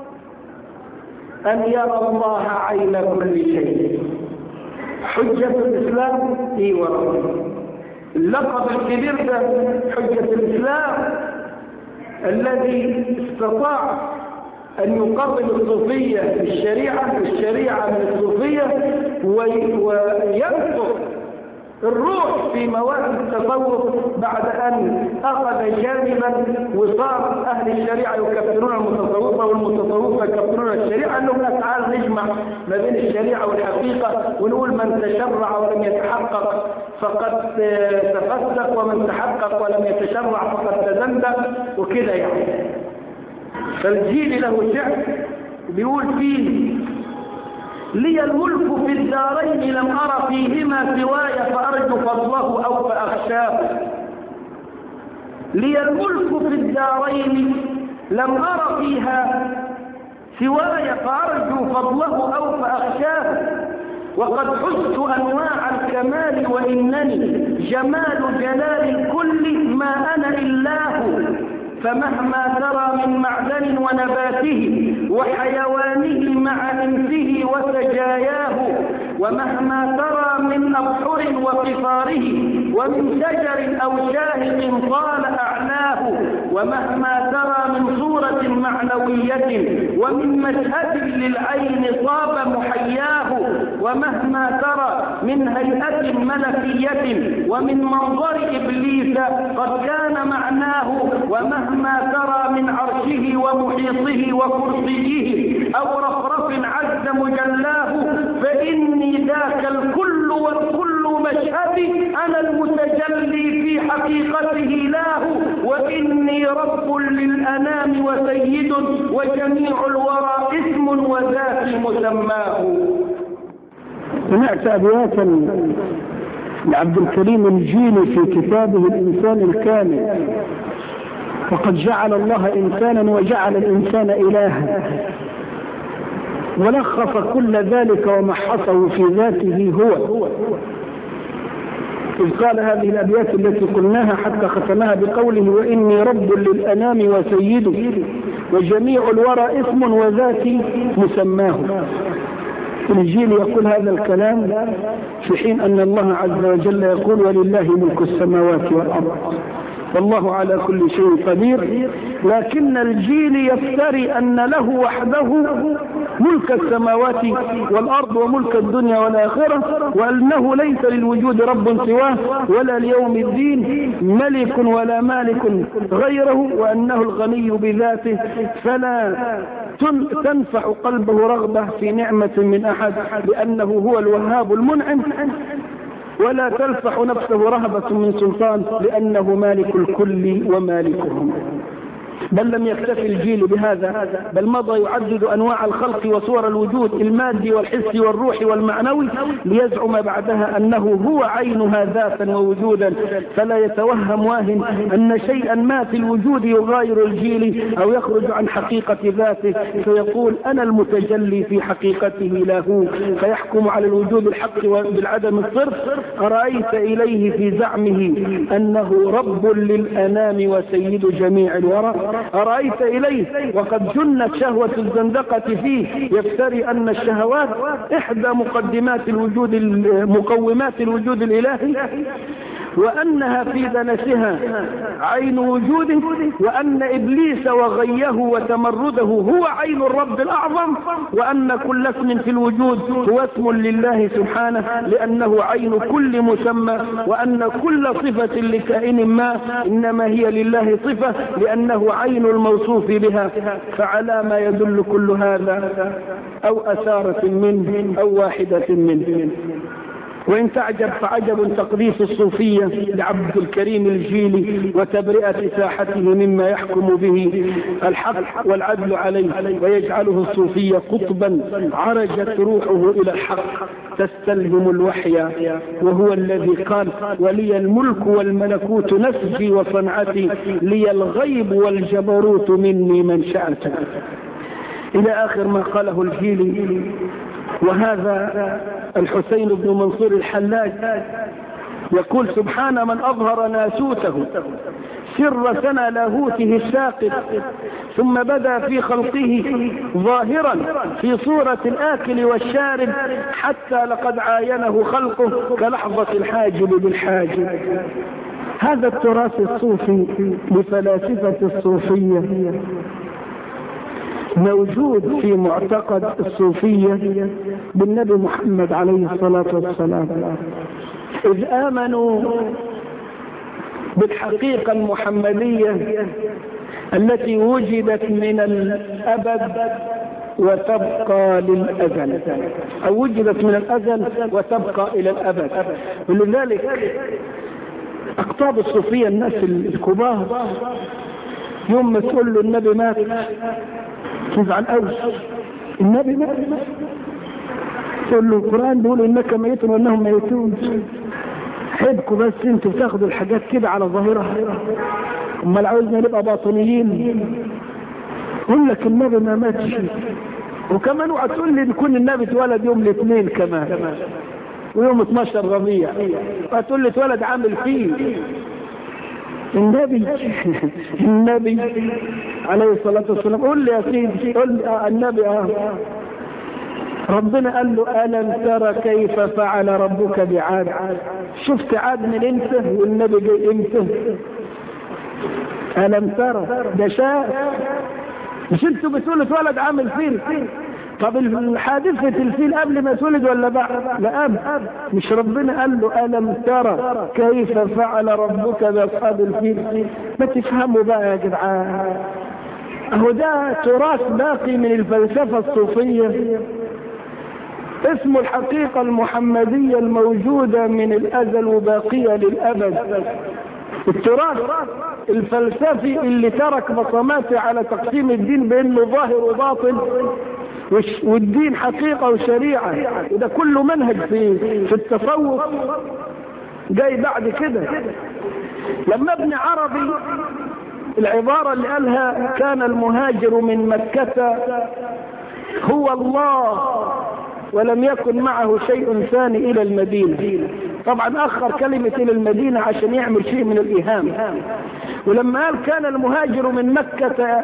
A: أن يرى الله عين كل شيء. حجة الإسلام ورب اللقب الكبير ده حجة الإسلام الذي استطاع أن يقرب الصوفية بالشريعة والشريعة من الصوفية وينفق الروح في مواد التصوف بعد أن أخذ جانبا وصار أهل الشريعة يكفرون المتصوفة والمتصوفة يكفرون الشريعة. أنهم تعال نجمع ما بين الشريعة والحقيقة ونقول من تشرع ولم يتحقق فقد تفسق، ومن تحقق ولم يتشرع فقد تزندق، وكذا يعني. فالجيل له شعر بيقول فيه: لي الملك في الدارين لم أر فيهما سواي فأرجو فضله أو فأخشاه. لي الملك في الدارين لم أر فيها سواي فأرجو فضله أو فأخشاه. وقد حزت أنواع الكمال وإنني جمال جلال الكل ما أنا إلاه. فمهما ترى من معدن ونباته وحيوانه مع إنسه وسجاياه، ومهما ترى من أبحر وقفاره ومن شجر أو شاهق طال أعلاه، ومهما ترى من صورة معنوية ومن مشهد للعين صاب محياه، ومهما ترى من هيئة ملكية ومن منظر إبليس قد كان معناه، ومهما ترى من عرشه ومحيطه وكرسيه أو رفرف عز مجلاه، فإني ذاك الكل كل مشهدي أنا المتجلي في حقيقته له، وإني رب للأنام وسيد، وجميع الورى اسم وذات مسماه.
B: سمعت أبياتا لعبد الكريم الجيلي في كتابه الإنسان الكامل: وقد جعل الله إنسانا وجعل الإنسان إلها، ولخص كل ذلك ومحصه في ذاته هو. إذ قال هذه الأبيات التي قلناها حتى ختمها بقوله: وإني رب للأنام وسيد، وجميع الورى اسم وذاتي مسماه. الجيل يقول هذا الكلام في حين أن الله عز وجل يقول: ولله ملك السماوات والأرض والله على كل شيء قدير. لكن الجيل يفتري أن له وحده ملك السماوات والأرض وملك الدنيا والآخرة، وأنه ليس للوجود رب سواه، ولا ليوم الدين ملك ولا مالك غيره، وأنه الغني بذاته، فلا تنفع قلبه رغبة في نعمة من أحد، لأنه هو الوهاب المنعم، ولا تلفح نفسه رهبة من سلطان، لأنه مالك الكل ومالكهم. بل لم يكتفي الجيل بهذا، بل مضى يعدد أنواع الخلق وصور الوجود المادي والحسي والروحي والمعنوي، ليزعم بعدها أنه هو عينها ذاتا ووجودا. فلا يتوهم واهن أن شيئا ما في الوجود يغاير الجيل أو يخرج عن حقيقة ذاته، فيقول: أنا المتجلي في حقيقته له، فيحكم على الوجود الحق بالعدم الصرف. أرأيت إليه في زعمه أنه رب للأنام وسيد جميع الورى. أرأيت إليه وقد جنت شهوة الزندقة فيه، يفتري أن الشهوات إحدى مقومات الوجود الإلهي، وأنها في دنسها عين وجوده، وأن إبليس وغيه وتمرده هو عين الرب الأعظم، وأن كل اسم في الوجود هو اسم لله سبحانه، لأنه عين كل مسمى، وأن كل صفة لكائن ما إنما هي لله صفة، لأنه عين الموصوف بها. فعلى ما يدل كل هذا؟ أو أثارة منه أو واحدة منه. وإن تعجب فعجب تقديس الصوفية لعبد الكريم الجيلي وتبرئة ساحته مما يحكم به الحق والعدل عليه، ويجعله الصوفية قطبا عرجت روحه إلى الحق تستلهم الوحي، وهو الذي قال: ولي الملك والملكوت نسجي وصنعتي، لي الغيب والجبروت مني من شأت، إلى آخر ما قاله الجيلي. وهذا الحسين بن منصور الحلاج يقول: سبحان من أظهر ناسوته سر سنى لاهوته الساقط، ثم بدا في خلقه ظاهرا في صورة الآكل والشارب، حتى لقد عاينه خلقه كلحظة الحاجب بالحاجب. هذا التراث الصوفي لفلاسفة الصوفية موجود في معتقد الصوفية بالنبي محمد عليه الصلاة والسلام، إذ آمنوا بالحقيقة المحمدية التي وجدت من الأبد وتبقى للأزل، أو وجدت من الأزل وتبقى إلى الأبد. ولذلك أقطاب الصوفية الناس الكبار يوم ما تقول له النبي مات تزعل قوي، النبي مات، تقول له القرآن بيقول إنك ميت وإنهم ميتون. حبكوا بس انتوا بتاخدوا الحاجات كده على ظاهرها، امال عاوزنا نبقى باطنيين. يقول لك النبي ما ماتش، وكمان وهتقول لي نكون النبي اتولد يوم الاثنين كمان ويوم 12 ربيع، وهتقول لي اتولد عامل فيه النبي عليه الصلاة والسلام. قول لي يا سيدي، قول لي النبي ربنا قال له: ألم ترى كيف فعل ربك بعاد؟ شفت عاد من امتى والنبي جاي امتى؟ ألم ترى ده شاء، مش انتوا بتقولوا اتولد عامل فيل؟ طب الحادثة الفيل قبل ما تولد ولا بعد؟ لا قبل. مش ربنا قال له: ألم ترى كيف فعل ربك بأصحاب الفيل؟ ما تفهموا بقى يا جدعان، اهو ده تراث باقي من الفلسفة الصوفية اسمه الحقيقة المحمدية الموجودة من الأزل وباقية للأبد. التراث الفلسفي اللي ترك بصماته على تقسيم الدين بأنه ظاهر وباطن، والدين حقيقة وشريعة، وده كله منهج في التصوف جاي بعد كده. لما ابن عربي العبارة اللي قالها كان المهاجر من مكة هو الله ولم يكن معه شيء ثاني إلى المدينة، طبعا أخر كلمة إلى المدينة عشان يعمل شيء من الإيهام. ولما قال كان المهاجر من مكة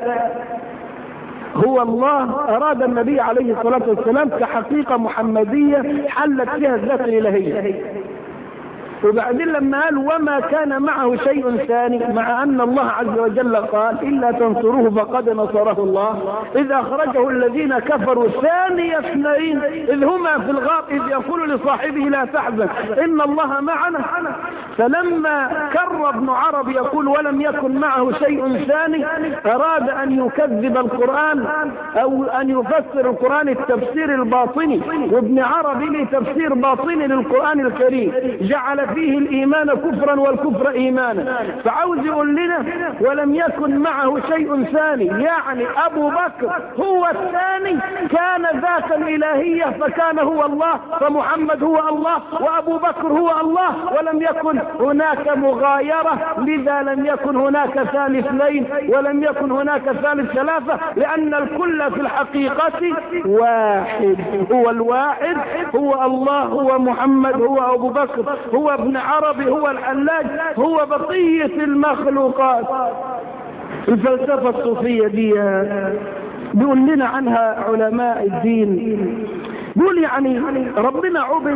B: هو الله، أراد النبي عليه الصلاة والسلام كحقيقة محمدية حلت فيها الذات الإلهية. وبعدين لما قال وما كان معه شيء ثاني، مع أن الله عز وجل قال إلا تنصروه فقد نصره الله إذ أخرجه الذين كفروا ثاني اثنين إذ هما في الغار إذ يقول لصاحبه لا تحزن إن الله معنا. فلما كر ابن عربي يقول ولم يكن معه شيء ثاني، أراد أن يكذب القرآن أو أن يفسر القرآن التفسير الباطني، وابن عربي له تفسير باطني للقرآن الكريم جعل فيه الإيمان كفرا والكفر إيمانا. فعاوز يقول لنا ولم يكن معه شيء ثاني، يعني أبو بكر هو الثاني كان ذاتا إلهية فكان هو الله، فمحمد هو الله وأبو بكر هو الله، ولم يكن هناك مغايرة، لذا لم يكن هناك ثالث اثنين ولم يكن هناك ثالث ثلاثة، لأن الكل في الحقيقة واحد، هو الواحد، هو الله، هو محمد، هو أبو بكر، هو ابن عربي، هو الحلاج، هو بقية المخلوقات. الفلسفة الصوفية دي بيقول لنا عنها علماء الدين، بيقول يعني ربنا عبد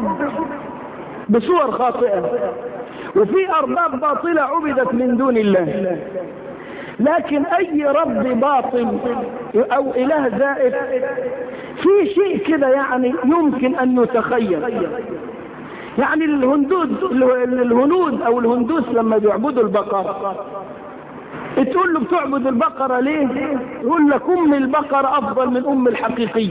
B: بصور خاطئة، وفي أرباب باطلة عبدت من دون الله، لكن أي رب باطل أو إله زائف في شيء كده يعني يمكن أن يتخيل. يعني الهنود أو الهندوس لما بيعبدوا البقرة تقول له بتعبد البقرة ليه؟ يقول لك أم البقرة أفضل من أم الحقيقية.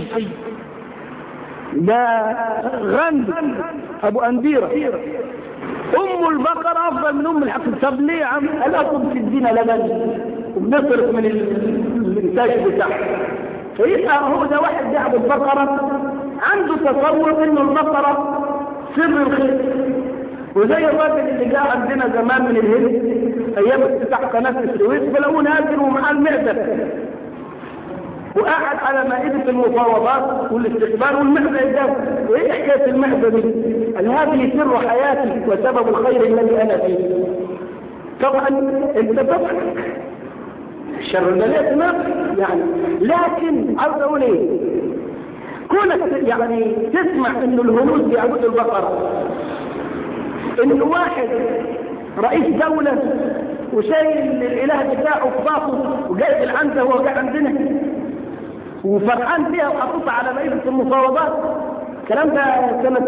B: ده غند أبو أنديرة، أم البقرة أفضل من أم الحقيقية. طب ليه يا عم؟ قال أكم في الدين لبن وبنصرف من الإنتاج بتاعه. فيبقى هو ده واحد يعبد بقرة عنده تصور إنه البقرة سر الخير، وزي الراجل اللي جاء عندنا زمان من الهند ايام افتتاح قناه السويس، فلقوه نازل ومعاه المعده وقاعد على مائده المفاوضات والاستقبال والمعده قدامه. وايه حكايه المعده دي؟ قال هذه سر حياتي وسبب الخير الذي انا فيه. طبعا انت تضحك شر البلاء يعني، لكن عاوز اقول ايه؟ كونك يعني تسمع انه الهنود بيعبدوا البقرة، انه واحد رئيس دولة وشايل الاله بتاعه في باطه وجايب العنزة وهو جاي عندنا وفرحان فيها وحطوطها على مائدة المفاوضات. الكلام ده سنة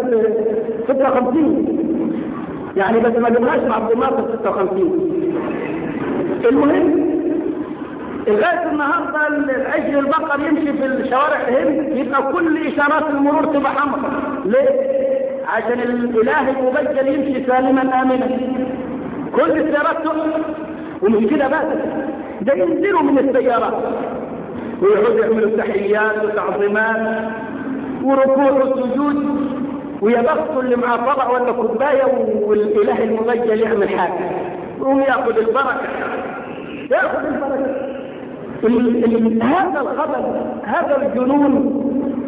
B: 56 يعني، بس ما جبناش مع عبد الناصر 56. المهم لغايه النهارده العجل البقر يمشي في الشوارع الهند يبقى كل اشارات المرور تبقى حمراء. ليه؟ عشان الاله المبجل يمشي سالما امنا. كل السيارات تقف، ومش كده بس، ده ينزلوا من السيارات ويقعدوا يعملوا تحيات وتعظيمات وركوع وسجود، ويبقوا اللي معاه طبق ولا كوبايه والاله المبجل يعمل حاجه ويقوم ياخذ البركه، ياخذ البركه. هذا الخبر، هذا الجنون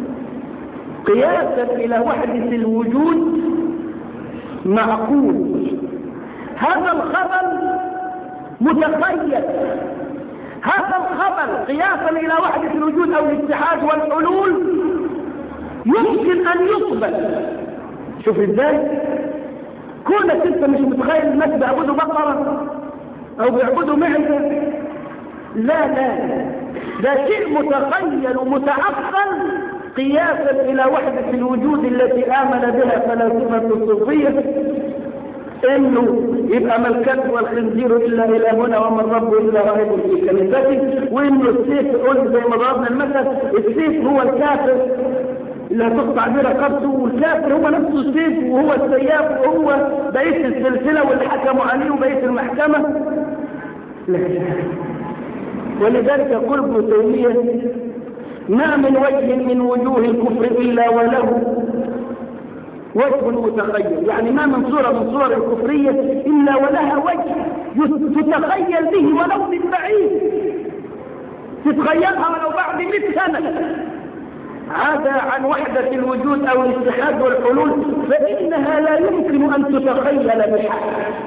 B: قياسا الى وحدة الوجود معقول. هذا الخبر متخيل، هذا الخبر قياسا الى وحدة الوجود او الاتحاد والحلول يمكن ان يقبل. شوف ازاي كونك انت مش متخيل الناس بيعبدوا بقرة او بيعبدوا معزة، لا ده شيء متخيل ومتعقل قياسا الى وحدة الوجود التي امن بها فلاسفة الصوفية، انه يبقى ما الكلب والخنزير الا الهنا وما الرب الا راهب في كنيسته، وانه السيف قلت زي ما ضربنا المثل السيف هو الكافر
A: اللي هتقطع بيه رقبته، والكافر هو نفسه السيف وهو السياف وهو بقية السلسلة واللي حكموا عليه وبقية المحكمة. لا. ولذلك يقول ابن تيمية ما من وجه من وجوه الكفر إلا وله وجه متخيل، يعني ما من صورة من صور الكفرية إلا ولها وجه تتخيل به ولو من بعيد، تتخيلها ولو بعد 100 سنة. عدا عن وحدة الوجود أو الاتحاد والحلول فإنها لا يمكن أن تتخيل بحق.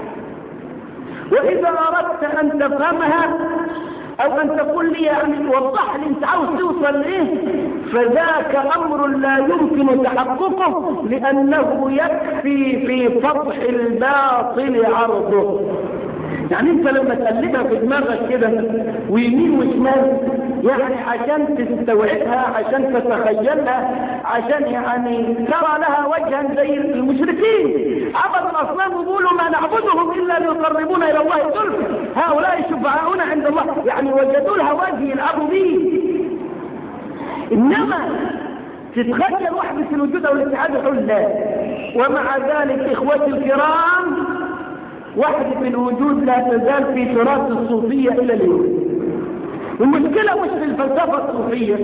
A: وإذا أردت أن تفهمها أو أن تقول لي يعني وضح لي أنت عاوز توصل لإيه، فذاك أمر لا يمكن تحققه، لأنه يكفي في فضح الباطل عرضه. يعني أنت لما تقلبها في دماغك كده ويمين وشمال، يعني عشان تستوعبها، عشان تتخيلها، عشان يعني ترى لها وجها زي المشركين عبدوا الأصنام ويقولوا ما نعبدهم إلا ليقربونا إلى الله زلفى، هؤلاء شفعاؤنا عند الله، يعني وجدوا لها وجه يلعبوا به. إنما تتخيل وحدة الوجود أو الاتحاد الحل لا. ومع ذلك إخوتي الكرام وحدة الوجود لا تزال في تراث الصوفية إلى اليوم. المشكلة مش في الفلسفة الصوفية،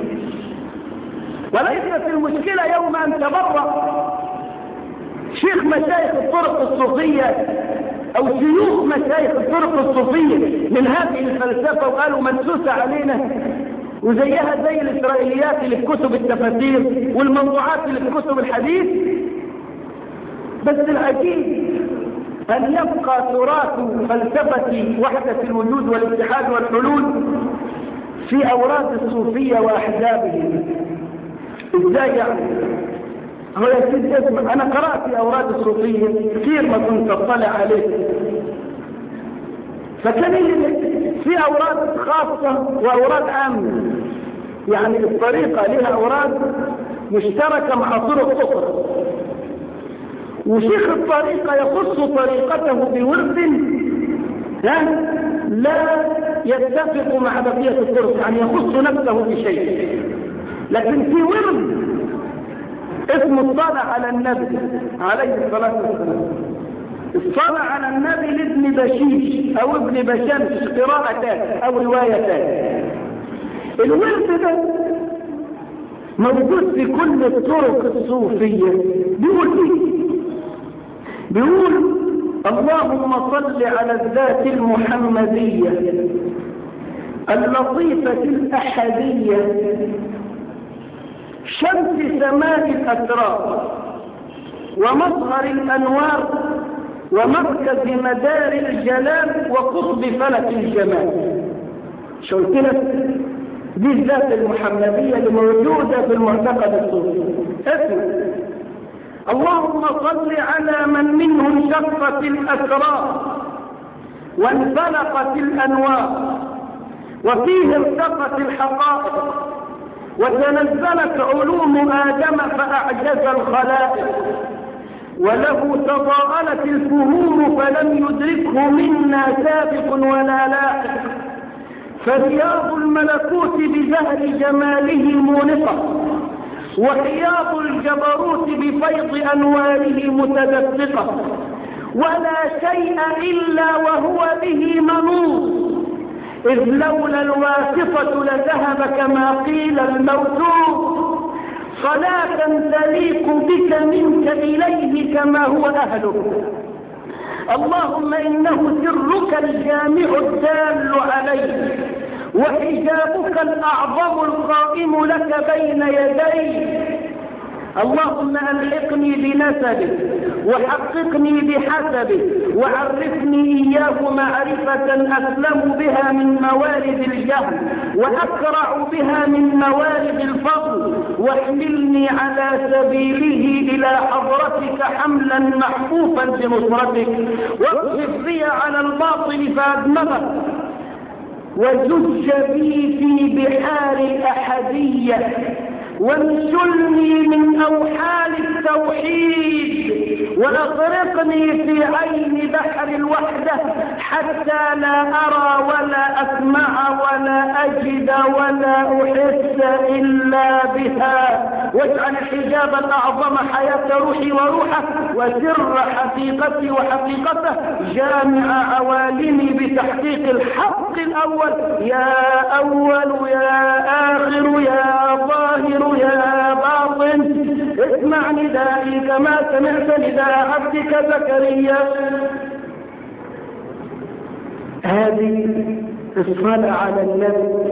A: وليست المشكلة يوم أن تبرأ شيخ مشايخ الطرق الصوفية أو شيوخ مشايخ الطرق الصوفية من هذه الفلسفة وقالوا منسوسة علينا وزيها زي الإسرائيليات اللي في كتب التفاسير والموضوعات اللي في كتب الحديث. بس العجيب أن يبقى تراث فلسفة وحدة الوجود والاتحاد والحلول في أوراد الصوفية وأحزابهم. إزاي يعني؟ هو يا سيدي اسمع، أنا قرأت في أوراد الصوفية كثير ما كنت أطلع عليه، فكان في أوراد خاصة وأوراد عامة، يعني الطريقة لها أوراد مشتركة مع طرق أخرى، وشيخ الطريقة يخص طريقته بورد لا يتفق مع بقية الطرق، يعني يخص نفسه بشيء. لكن في ورد اسمه الصلاة على النبي عليه الصلاة والسلام، الصلاة على النبي لابن بشيش أو ابن بشمس، قراءتان أو روايتان. الورد ده موجود في كل الطرق الصوفية. بيقول ايه؟ بيقول اللهم صل على الذات المحمدية اللطيفة الأحدية شمس سماء الأسرار ومظهر الأنوار ومركز مدار الجلال وقطب فلك الجمال. شو قلت لك؟ دي الذات المحمدية اللي موجودة في المعتقد الصوفي. اسمع، اللهم صل على من منه انشقت الأسرار وانفلقت الأنوار وفيه التقت الحقائق وتنزلت علوم آدم فأعجز الخلائق وله تضاءلت الفهوم فلم يدركه منا سابق ولا لاحق فرياض الملكوت بزهر جماله مونقة وحياض الجبروت بفيض أنواره متدفقة ولا شيء إلا وهو به منوط إذ لولا الواسطة لذهب كما قيل الموتور صلاة تليق بك منك إليه كما هو أهله. اللهم إنه سرك الجامع الدال عليه وحجابك الأعظم القائم لك بين يديه. اللهم ألحقني بنسبه وحققني بحسبه وعرفني إياه معرفة أسلم بها من موارد الجهل وأكرع بها من موارد الفضل واحملني على سبيله إلى حضرتك حملا محفوفا بنصرتك واقذف بي على الباطل فأدمغه وزج بي في بحار الأحدية وانشلني من أوحال التوحيد وأغرقني في عين بحر الوحدة حتى لا أرى ولا أسمع ولا أجد ولا أحس إلا بها، واجعل الحجاب الأعظم حياة روحي وروحه وسر حقيقتي وحقيقته، جامع عوالمي بتحقيق الحق الأول، يا أول يا آخر يا ظاهر يا باطن، اسمع ندائي كما سمعت نداء عبدك زكريا. هذه الصلاة على النبي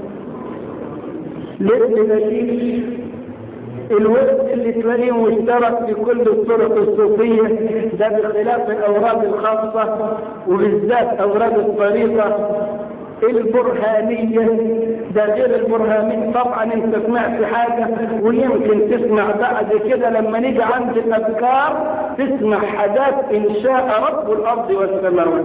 A: للنبي الورد اللي تلاقيه مشترك في كل الطرق الصوفية، ده بخلاف الأوراد الخاصة وبالذات أوراد الطريقة البرهانية، ده غير البرهانية. طبعا انت سمعت حاجة ويمكن تسمع بعد كده لما نيجي عند الأذكار تسمع حاجات إن شاء رب الأرض والسماوات.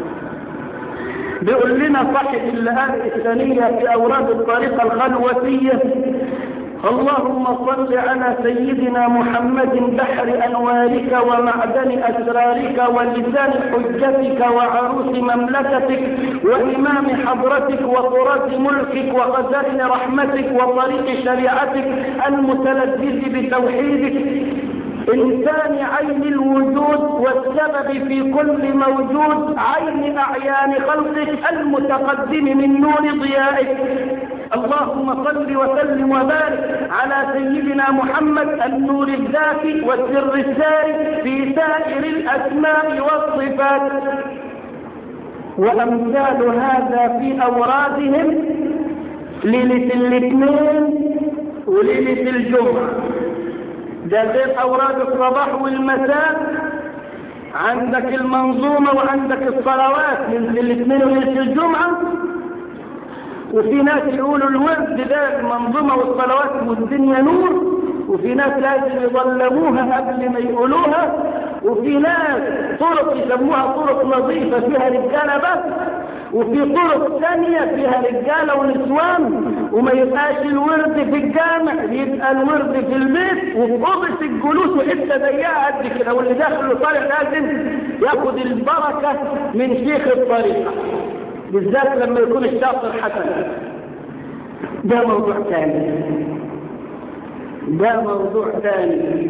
A: بيقول لنا صاحب الآية الثانية في أوراد الطريقة الخلوتية: اللهم صل على سيدنا محمد بحر أنوارك ومعدن أسرارك ولسان حجتك وعروس مملكتك وإمام حضرتك وطراز ملكك وخزائن رحمتك وطريق شريعتك المتلذذ بتوحيدك، إنسان عين الوجود والسبب في كل موجود، عين أعيان خلقك المتقدم من نور ضيائك. اللهم صل وسلم وبارك على سيدنا محمد النور الذاتي والسر الساري في سائر الأسماء والصفات. وأمثال هذا في أورادهم ليلة الاثنين وليلة الجمعة، ده غير أوراد الصباح والمساء. عندك المنظومة وعندك الصلوات من الاثنين وليلة الجمعة. وفي ناس يقولوا الورد ده المنظومة والصلوات والدنيا نور، وفي ناس لازم يظلموها قبل ما يقولوها، وفي ناس طرق يسموها طرق نظيفة فيها رجالة بس، وفي طرق ثانية فيها رجالة ونسوان، وما يبقاش الورد في الجامع، يبقى الورد في البيت وفي أوضة الجلوس وحتة ضيقة قد كده، واللي داخل وطالع لازم ياخد البركة من شيخ الطريقة، بالذات لما يكون الشاطر حسن. ده موضوع ثاني، ده موضوع ثاني.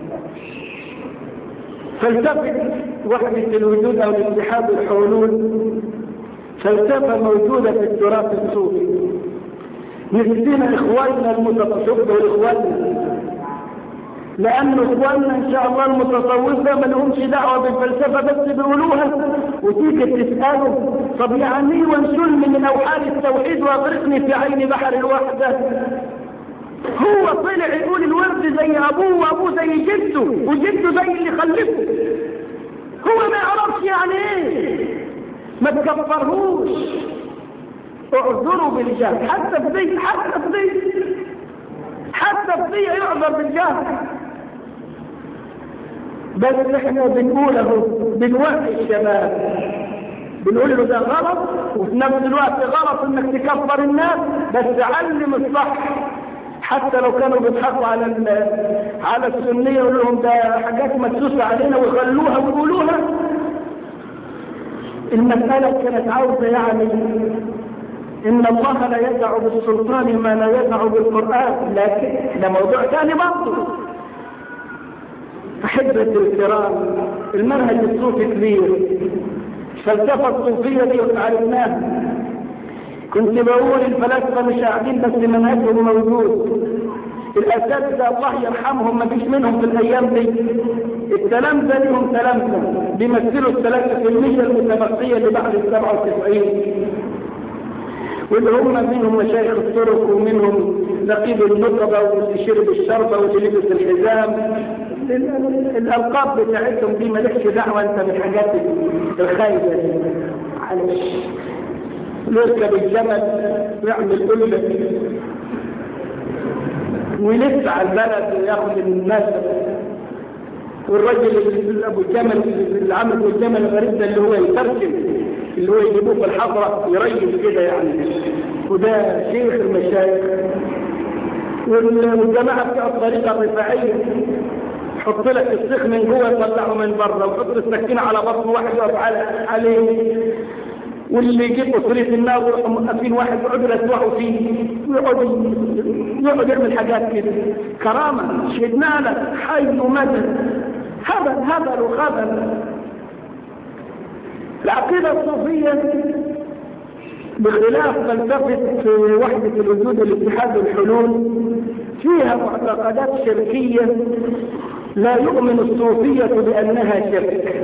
A: فلسفة وحدة الوجود أو الاتحاد الحلول فلسفة موجودة في التراث الصوفي. نسينا إخواننا المتصوفة والإخواننا، لأن إخواننا إن شاء الله المتصوفة ما لهمش دعوة بالفلسفة، بس بيقولوها وتيجي تسأله طب يعني وانشلني من أوحال التوحيد وأغرقني في عين بحر الوحدة. هو طلع يقول الورد زي أبوه وأبوه زي جده وجده زي اللي خلفه، هو ما يعرفش يعني إيه. ما تكفرهوش، اعذروا بالجهل، حتى في دي يعذر بالجهل. بس احنا بنقوله بنوحي الشباب، بنقول له ده غلط، وفي نفس الوقت غلط انك تكفر الناس، بس علم الصح. حتى لو كانوا بيضحكوا على السنية يقول لهم ده حاجات مدسوسة علينا ويخلوها ويقولوها. المسألة كانت عاوزة يعني إن الله لا يدع بالسلطان ما لا يدع بالقرآن، لكن ده موضوع ثاني برضه. أحبة الكرام، المنهج الصوفي كبير، الفلسفة الصوفية دي عرفناها. كنت بقول الفلاسفة مش قاعدين بس منهجهم موجود، الأساتذة الله يرحمهم ما فيش منهم في الأيام دي، التلامذة لهم تلامذة بيمثلوا 3% المتبقية اللي بعد 97، واللي هم منهم مشايخ الطرق ومنهم نقيب النقبة واللي شرب الشربة واللي لبس الحزام. الألقاب بتاعتهم دي مالكش دعوة انت بالحاجات الخايبة دي. معلش، يركب الجمل ويعمل قلة ويلف على البلد وياخد الناس، والراجل ابو الجمل اللي عامل الجمل الغريب ده اللي هو يترجم، اللي هو يجيبوه في الحضرة يريم كده يعني، وده شيخ المشايخ. والجماعة بتوع الطريقة الرفاعية حط لك السيخ من جوه يطلعه من بره، وحط السكينة على بطن واحد يقف عليه، واللي يجيب أسرية النار ويروحوا موقفين واحد يقعدوا يسوحوا فيه ويقعد يعمل حاجات كده. كرامة شهدنا لك حي ومدد، هبل وخبل. العقيدة الصوفية بخلاف فلسفة وحدة الوجود والاتحاد والحلول فيها معتقدات شركية لا يؤمن الصوفية بأنها شرك.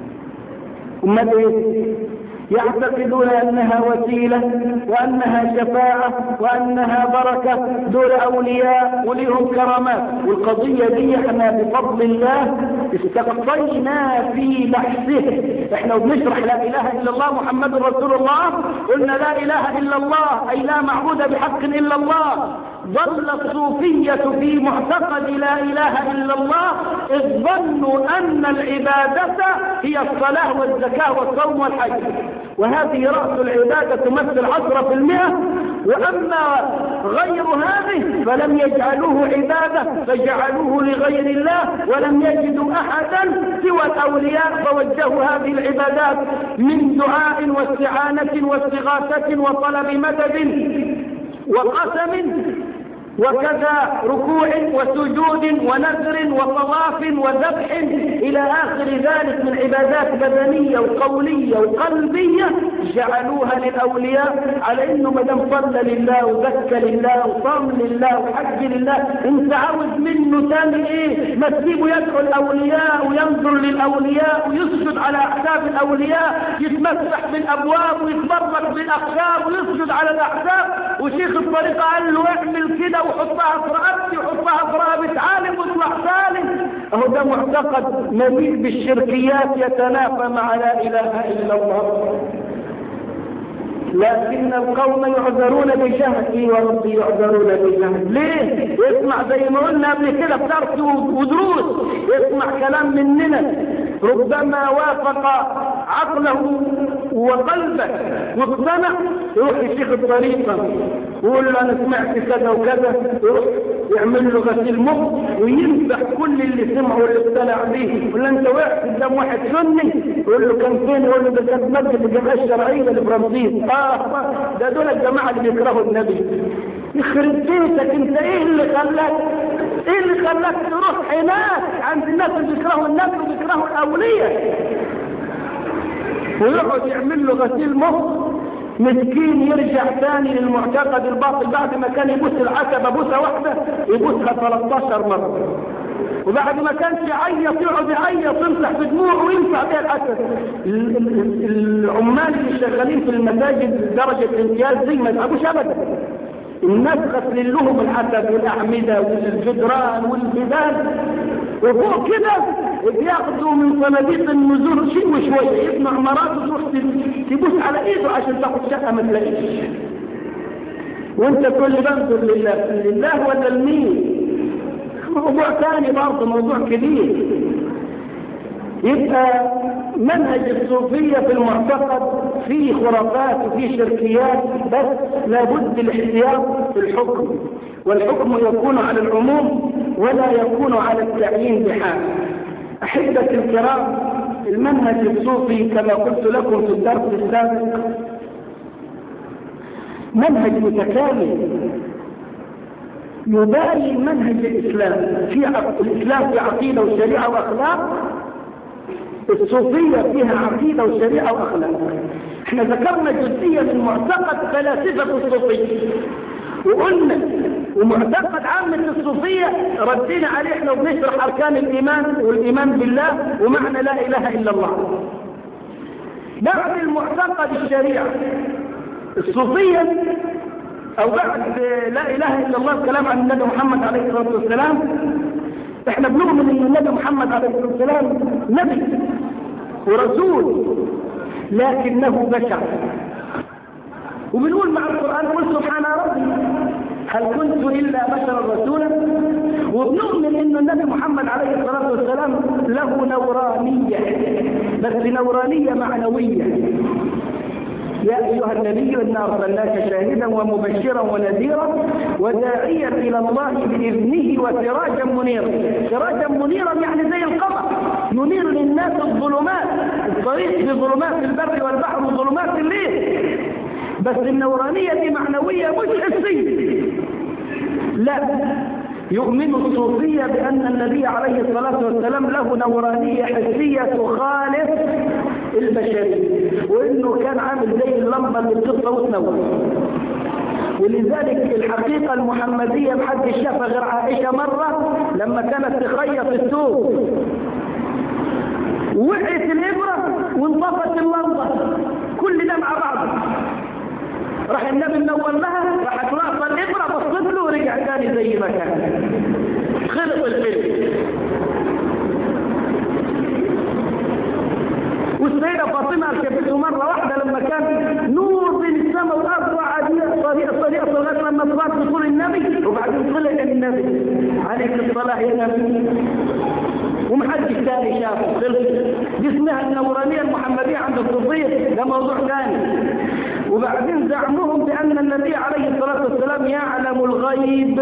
A: يعتقدون أنها وسيلة وأنها شفاعة وأنها بركة، دول أولياء وليهم كرامات. والقضية دي احنا بفضل الله استقصينا في بحثه. احنا بنشرح لا إله إلا الله محمد رسول الله، قلنا لا إله إلا الله أي لا معبود بحق إلا الله. ظل الصوفية في معتقد لا إله إلا الله إذ ظنوا أن العبادة هي الصلاة والزكاة والصوم والحج، وهذه رأس العبادة تمثل 10%. وأما غير هذه فلم يجعلوه عبادة، فجعلوه لغير الله، ولم يجدوا أحدا سوى الأولياء فوجهوا هذه العبادات من دعاء واستعانة واستغاثة وطلب مدد وقسم وكذا ركوع وسجود ونذر وطواف وذبح إلى آخر ذلك من عبادات بدنية وقولية وقلبية جعلوها للأولياء، على إنه مدام صلى لله وزكى لله وصام لله وحج لله انت عاوز منه ثاني ايه؟ ما تسيبه يدعو الأولياء وينظر للأولياء ويسجد على أحساب الأولياء، يتمسح بالأبواب ويتبرك بالأخشاب ويسجد على الأحساب. وشيخ الطريقة قال له اعمل كده وحطها في رقبتي وحطها في رقبة عالم واطلع سالم. اهو ده معتقد مليء بالشركيات يتنافى مع لا اله الا الله. لكن القوم يعذرون بجهل، وربي يعذرون بجهل. ليه؟ يسمع زي ما قلنا قبل كده في درس ودروس، يسمع كلام مننا ربما وافق عقله وقلبه واقتنع، يروح لشيخ الطريقة ويقول له انا سمعت كذا وكذا، يروح يعمل له غسيل مخ ويمسح كل اللي سمعه واللي اقتنع به. ولا انت وقت قدام واحد سني يقول له كان فين؟ يقول له ده كانت مسجد الجمعيه الشرعيه اللي في رمسيس. ده دول الجماعه اللي بيكرهوا النبي. يخرب بيتك انت، ايه اللي خلاك تروح هناك عند الناس اللي بيكرهوا النبي وبيكرهوا الاولياء ويقعد يعمل له غسيل مخ؟ مسكين يرجع ثاني للمعتقد الباطل، بعد ما كان يبوس العتبة بوسة واحدة يبوسها 13 مرة، وبعد ما كانش يعيط يقعد يعيط يمسح بدموعه ويمسح بها العتبة. العمال اللي شغالين في المساجد درجة امتياز زي ما يتعبوش ابدا، الناس غسل لهم العتب والأعمدة والجدران والبيبان، وفوق كده بياخدوا من صناديق النزول شيء وشوية، يبنوا عمارات وتروح تبوس على ايده عشان تاخد شقة ما تلاقيش. وانت كل بنظر لله ولا لمين؟ موضوع ثاني برضه، موضوع كبير. يبقى منهج الصوفية في المعتقد فيه خرافات وفيه شركيات، بس لابد الاحتياط في الحكم، والحكم يكون على العموم ولا يكون على التعيين بحال. أحبة الكرام، المنهج الصوفي كما قلت لكم في الدرس السابق منهج متكامل يباين منهج الإسلام. الإسلام في عقيدة وشريعة وأخلاق، الصوفية فيها عقيدة وشريعة وأخلاق. احنا ذكرنا جزئية من معتقد فلاسفة الصوفية وقلنا، ومعتقد عامة الصوفية ردينا عليه احنا وبنشرح أركان الإيمان والإيمان بالله ومعنى لا إله إلا الله. بعد المعتقد الشريعة الصوفية أو بعد لا إله إلا الله الكلام عن النبي محمد عليه الصلاة والسلام، احنا بنؤمن ان النبي محمد عليه الصلاة والسلام نبي ورسول لكنه بشر، وبنقول مع القرآن قل سبحان ربي هل كنت إلا بشرا رسولا. وبنؤمن ان النبي محمد عليه الصلاة والسلام له نورانية، بس نورانية معنوية، يا أيها النبي إنا أرسلناك شاهدا ومبشرا ونذيرا وداعيا إلى الله بإذنه وسراجا منيرا. سراجا منيرا يعني زي القمر، ينير للناس الظلمات، الطريق في ظلمات البر والبحر وظلمات الليل. بس النورانية دي معنوية مش حسية. لا، يؤمن الصوفية بأن النبي عليه الصلاة والسلام له نورانية حسية تخالف البشرية، وإنه كان عامل زي اللمبة اللي بتطفى وتنور. ولذلك الحقيقة المحمدية محدش شافها غير عائشة مرة لما كانت تخيط الثوب، وقعت الإبرة وانطفت اللمبة، كل ده مع بعض. راح النبي منور لها، راحت رأس الإبرة بصت له ورجع تاني زي ما كان. خلص الفيلم. والسيدة فاطمة ركبته مرة واحدة لما كان نور بين السماء والأرض وعادية طريقة لغاية لما صلت بطول النبي، وبعدين طلع النبي عليك الصلاة يا نبي ومحدش تاني شافه. خلص. دي اسمها النورانية المحمدية عند الصوفية، ده موضوع ثاني. وبعدين زعمهم بأن النبي عليه الصلاة والسلام يعلم الغيب،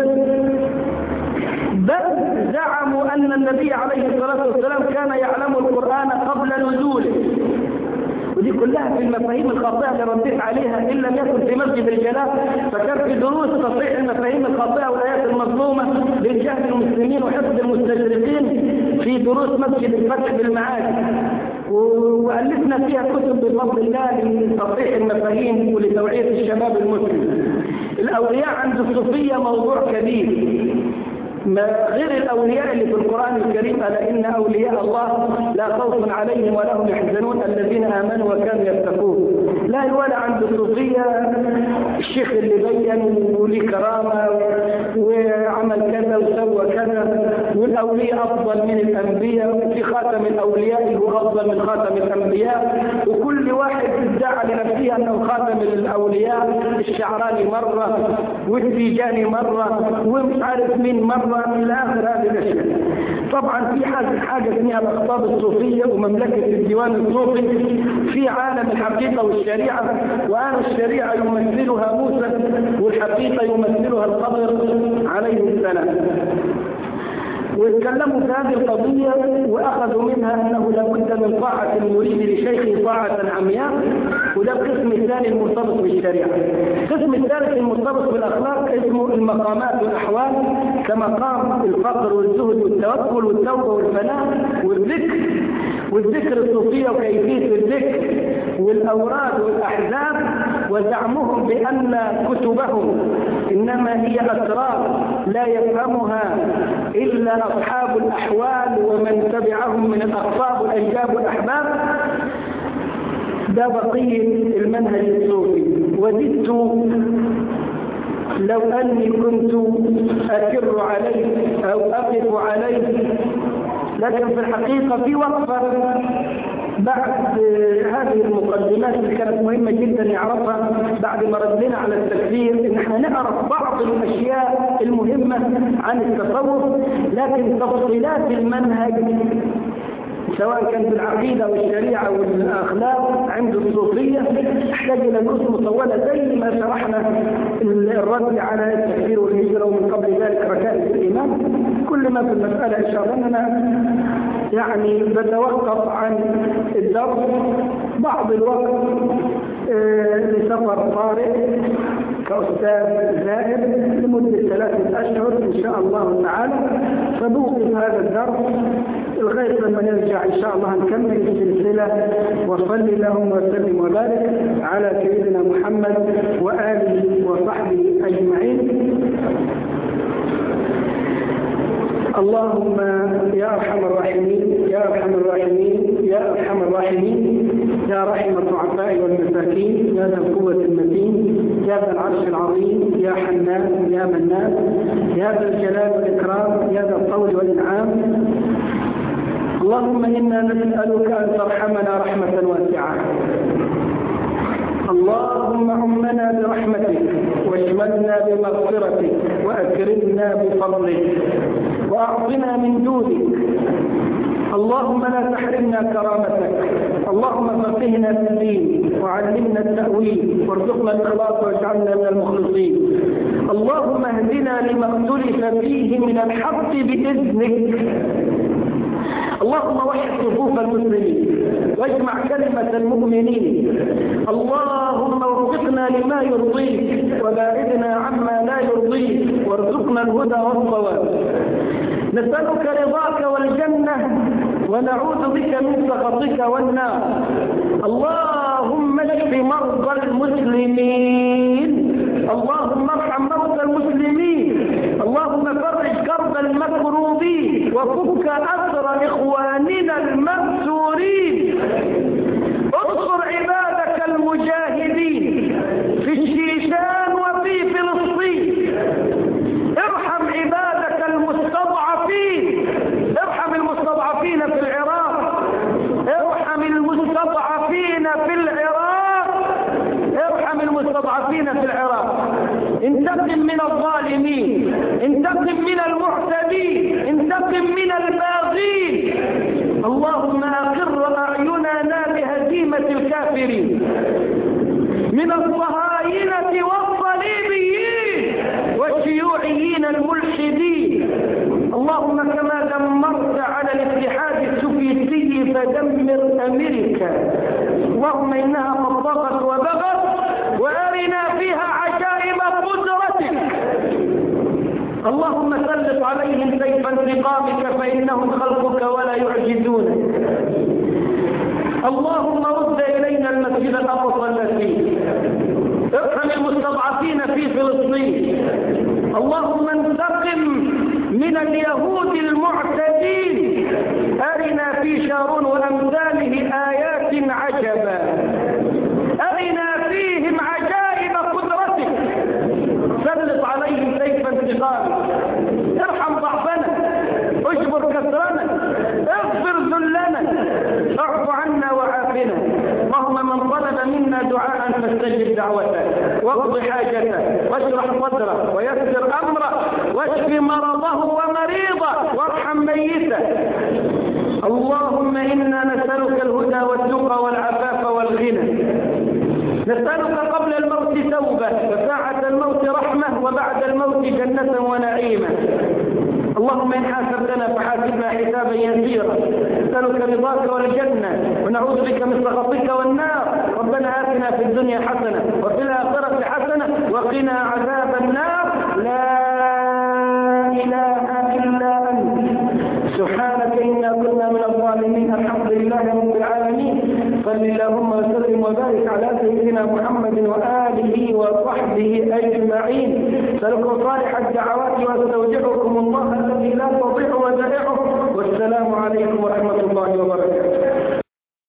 A: بل زعموا أن النبي عليه الصلاة والسلام كان يعلم القرآن قبل نزوله. ودي كلها في المفاهيم الخاطئة اللي رديت عليها إن لم يكن في مسجد الجلال، فكان في دروس تصحيح المفاهيم الخاطئة والآيات المظلومة لجهل المسلمين وحفظ المستشرقين في دروس مسجد الفتح بالمعادي، وألفنا فيها كتب بفضل الله لتصحيح المفاهيم ولتوعية الشباب المسلم. الأولياء عند الصوفية موضوع كبير، غير الأولياء اللي في القرآن الكريم: ألا إن أولياء الله لا خوف عليهم ولا هم يحزنون الذين آمنوا وكانوا يتقون. لا، ولا عند الصوفية الشيخ اللي بين ولي كرامة وعمل كذا وسوى كذا، والأولياء أفضل من الأنبياء، وفي خاتم الأولياء هو أفضل من خاتم الأنبياء، وكل واحد ادعى لنفسه أنه خاتم الأولياء. الشعراني مرة والتيجاني مرة ومش عارف مين مرة، إلى آخر هذه الأشياء. طبعا في حاجة اسمها الأخطاب الصوفية ومملكة الديوان الصوفي في عالم الحقيقة والشريعة، وآن الشريعة يمثلها موسى والحقيقة يمثلها الخضر عليه السلام. واتكلموا في هذه القضية وأخذوا منها أنه لابد من طاعة المريد لشيخه طاعة عمياء، وده القسم الثاني المرتبط بالشريعة. القسم الثالث المرتبط بالأخلاق اسمه المقامات والأحوال، كمقام الفقر والزهد والتوكل والتوبة والفناء والذكر، والذكر الصوفية وكيفية الذكر والأوراد والأحزاب. وزعمهم بأن كتبهم إنما هي أسرار لا يفهمها إلا أصحاب الأحوال ومن تبعهم من الأقطاب والأنجاب والأحباب. ده بقية المنهج الصوفي. وددت لو أني كنت أكر عليه أو أقف عليه، لكن في الحقيقة في وقفة بعد هذه المقدمات اللي كانت مهمة جدا نعرفها بعد ما ردنا على التكفير، ان احنا نعرف بعض الاشياء المهمة عن التصوف، لكن تفصيلات المنهج سواء كان في العقيدة والشريعة والأخلاق عند الصوفية تحتاج إلى دروس مطولة زي ما شرحنا الرد على التكفير والهجرة، ومن قبل ذلك ركائز الإيمان. كل ما في المسألة إن شاء الله أننا يعني بتوقف عن الدرس بعض الوقت لسفر طارئ كأستاذ زائر لمدة 3 أشهر إن شاء الله تعالى، فنوقف هذا الدرس لغاية لما نرجع إن شاء الله نكمل السلسلة. وصل اللهم وسلم وبارك على سيدنا محمد وآله وصحبه أجمعين. اللهم يا أرحم الراحمين يا أرحم الراحمين يا أرحم الراحمين يا رحم الضعفاء والمساكين يا ذا القوة المتين يا ذا العرش العظيم يا حنان يا منان يا ذا الجلال والإكرام يا ذا الطول والإنعام. اللهم إنا نسألك أن ترحمنا رحمة واسعة. اللهم عمنا برحمتك واشملنا بمغفرتك وأكرمنا بفضلك وأعطنا من جودك اللهم لا تحرمنا كرامتك. اللهم فقهنا في الدين وعلمنا التأويل وارزقنا الإخلاص واجعلنا من المخلصين. اللهم اهدنا لما اختلف فيه من الحق بإذنك. اللهم وحد صفوف المسلمين واجمع كلمة المؤمنين. اللهم وفقنا لما يرضيك وباعدنا عما لا يرضيك وارزقنا الهدى والصواب. نسألك رضاك والجنة ونعوذ بك من سخطك والنار. اللهم اشف مرضى المسلمين. اللهم ارحم موتى المسلمين. اللهم فرج كرب المكروبين وفك أسر إخواننا المأسورين. انصر عبادك المجاهدين في الشيشان وفي فلسطين. ارحم عبادك المستضعفين. ارحم المستضعفين في العراق. ارحم المستضعفين في العراق. ارحم المستضعفين في العراق. انتقم من الظالمين. انتقم من المعتدين. انتقم من الباغين. اللهم أقر أعيننا بهزيمة الكافرين من الصهاينة والصليبيين والشيوعيين الملحدين. اللهم كما دمرت على الاتحاد السوفيتي فدمر أمريكا. اللهم إنها قد طغت وبغت وأرنا فيها عجائب قدرتك. اللهم سلط عليهم سيف انتقامك فإنهم خلقك ولا يعجزونك. اللهم رد إلينا المسجد الأقصى الذي. ارحم المستضعفين في فلسطين. اللهم انتقم من اليهود المعتدين. أرنا في شارون وأمثاله آيات عجبا. أرنا فيهم عجائب قدرتك. سلط عليهم سيف انتقامك. ارحم ضعفنا. اجبر كسرنا. اغفر ذلنا. اعف عنا وعافنا. اللهم من طلب منا دعاء فاستجب دعوته واقض حاجته واشرح صدره ويسر امره واشف مرضه ومريضه وارحم ميته. اللهم انا نسالك الهدى والتقى والعفاف والغنى. نسألك قبل الموت توبة وساعة الموت رحمة وبعد الموت جنة ونعيمة. اللهم إن حاسبتنا فحاسبنا حسابا يسيرا. نسألك رضاك والجنة ونعوذ بك من سخطك والنار. ربنا آتنا في الدنيا حسنة وفي الآخرة حسنة وقنا عذاب النار. لا إله إلا أنت سبحانك إنا كنا من الظالمين. الحمد لله رب العالمين. صل اللهم وسلم وبارك على سيدنا محمد وآله وصحبه أجمعين. سألكم صالح الدعوات واستودعكم الله الذي لا تضيع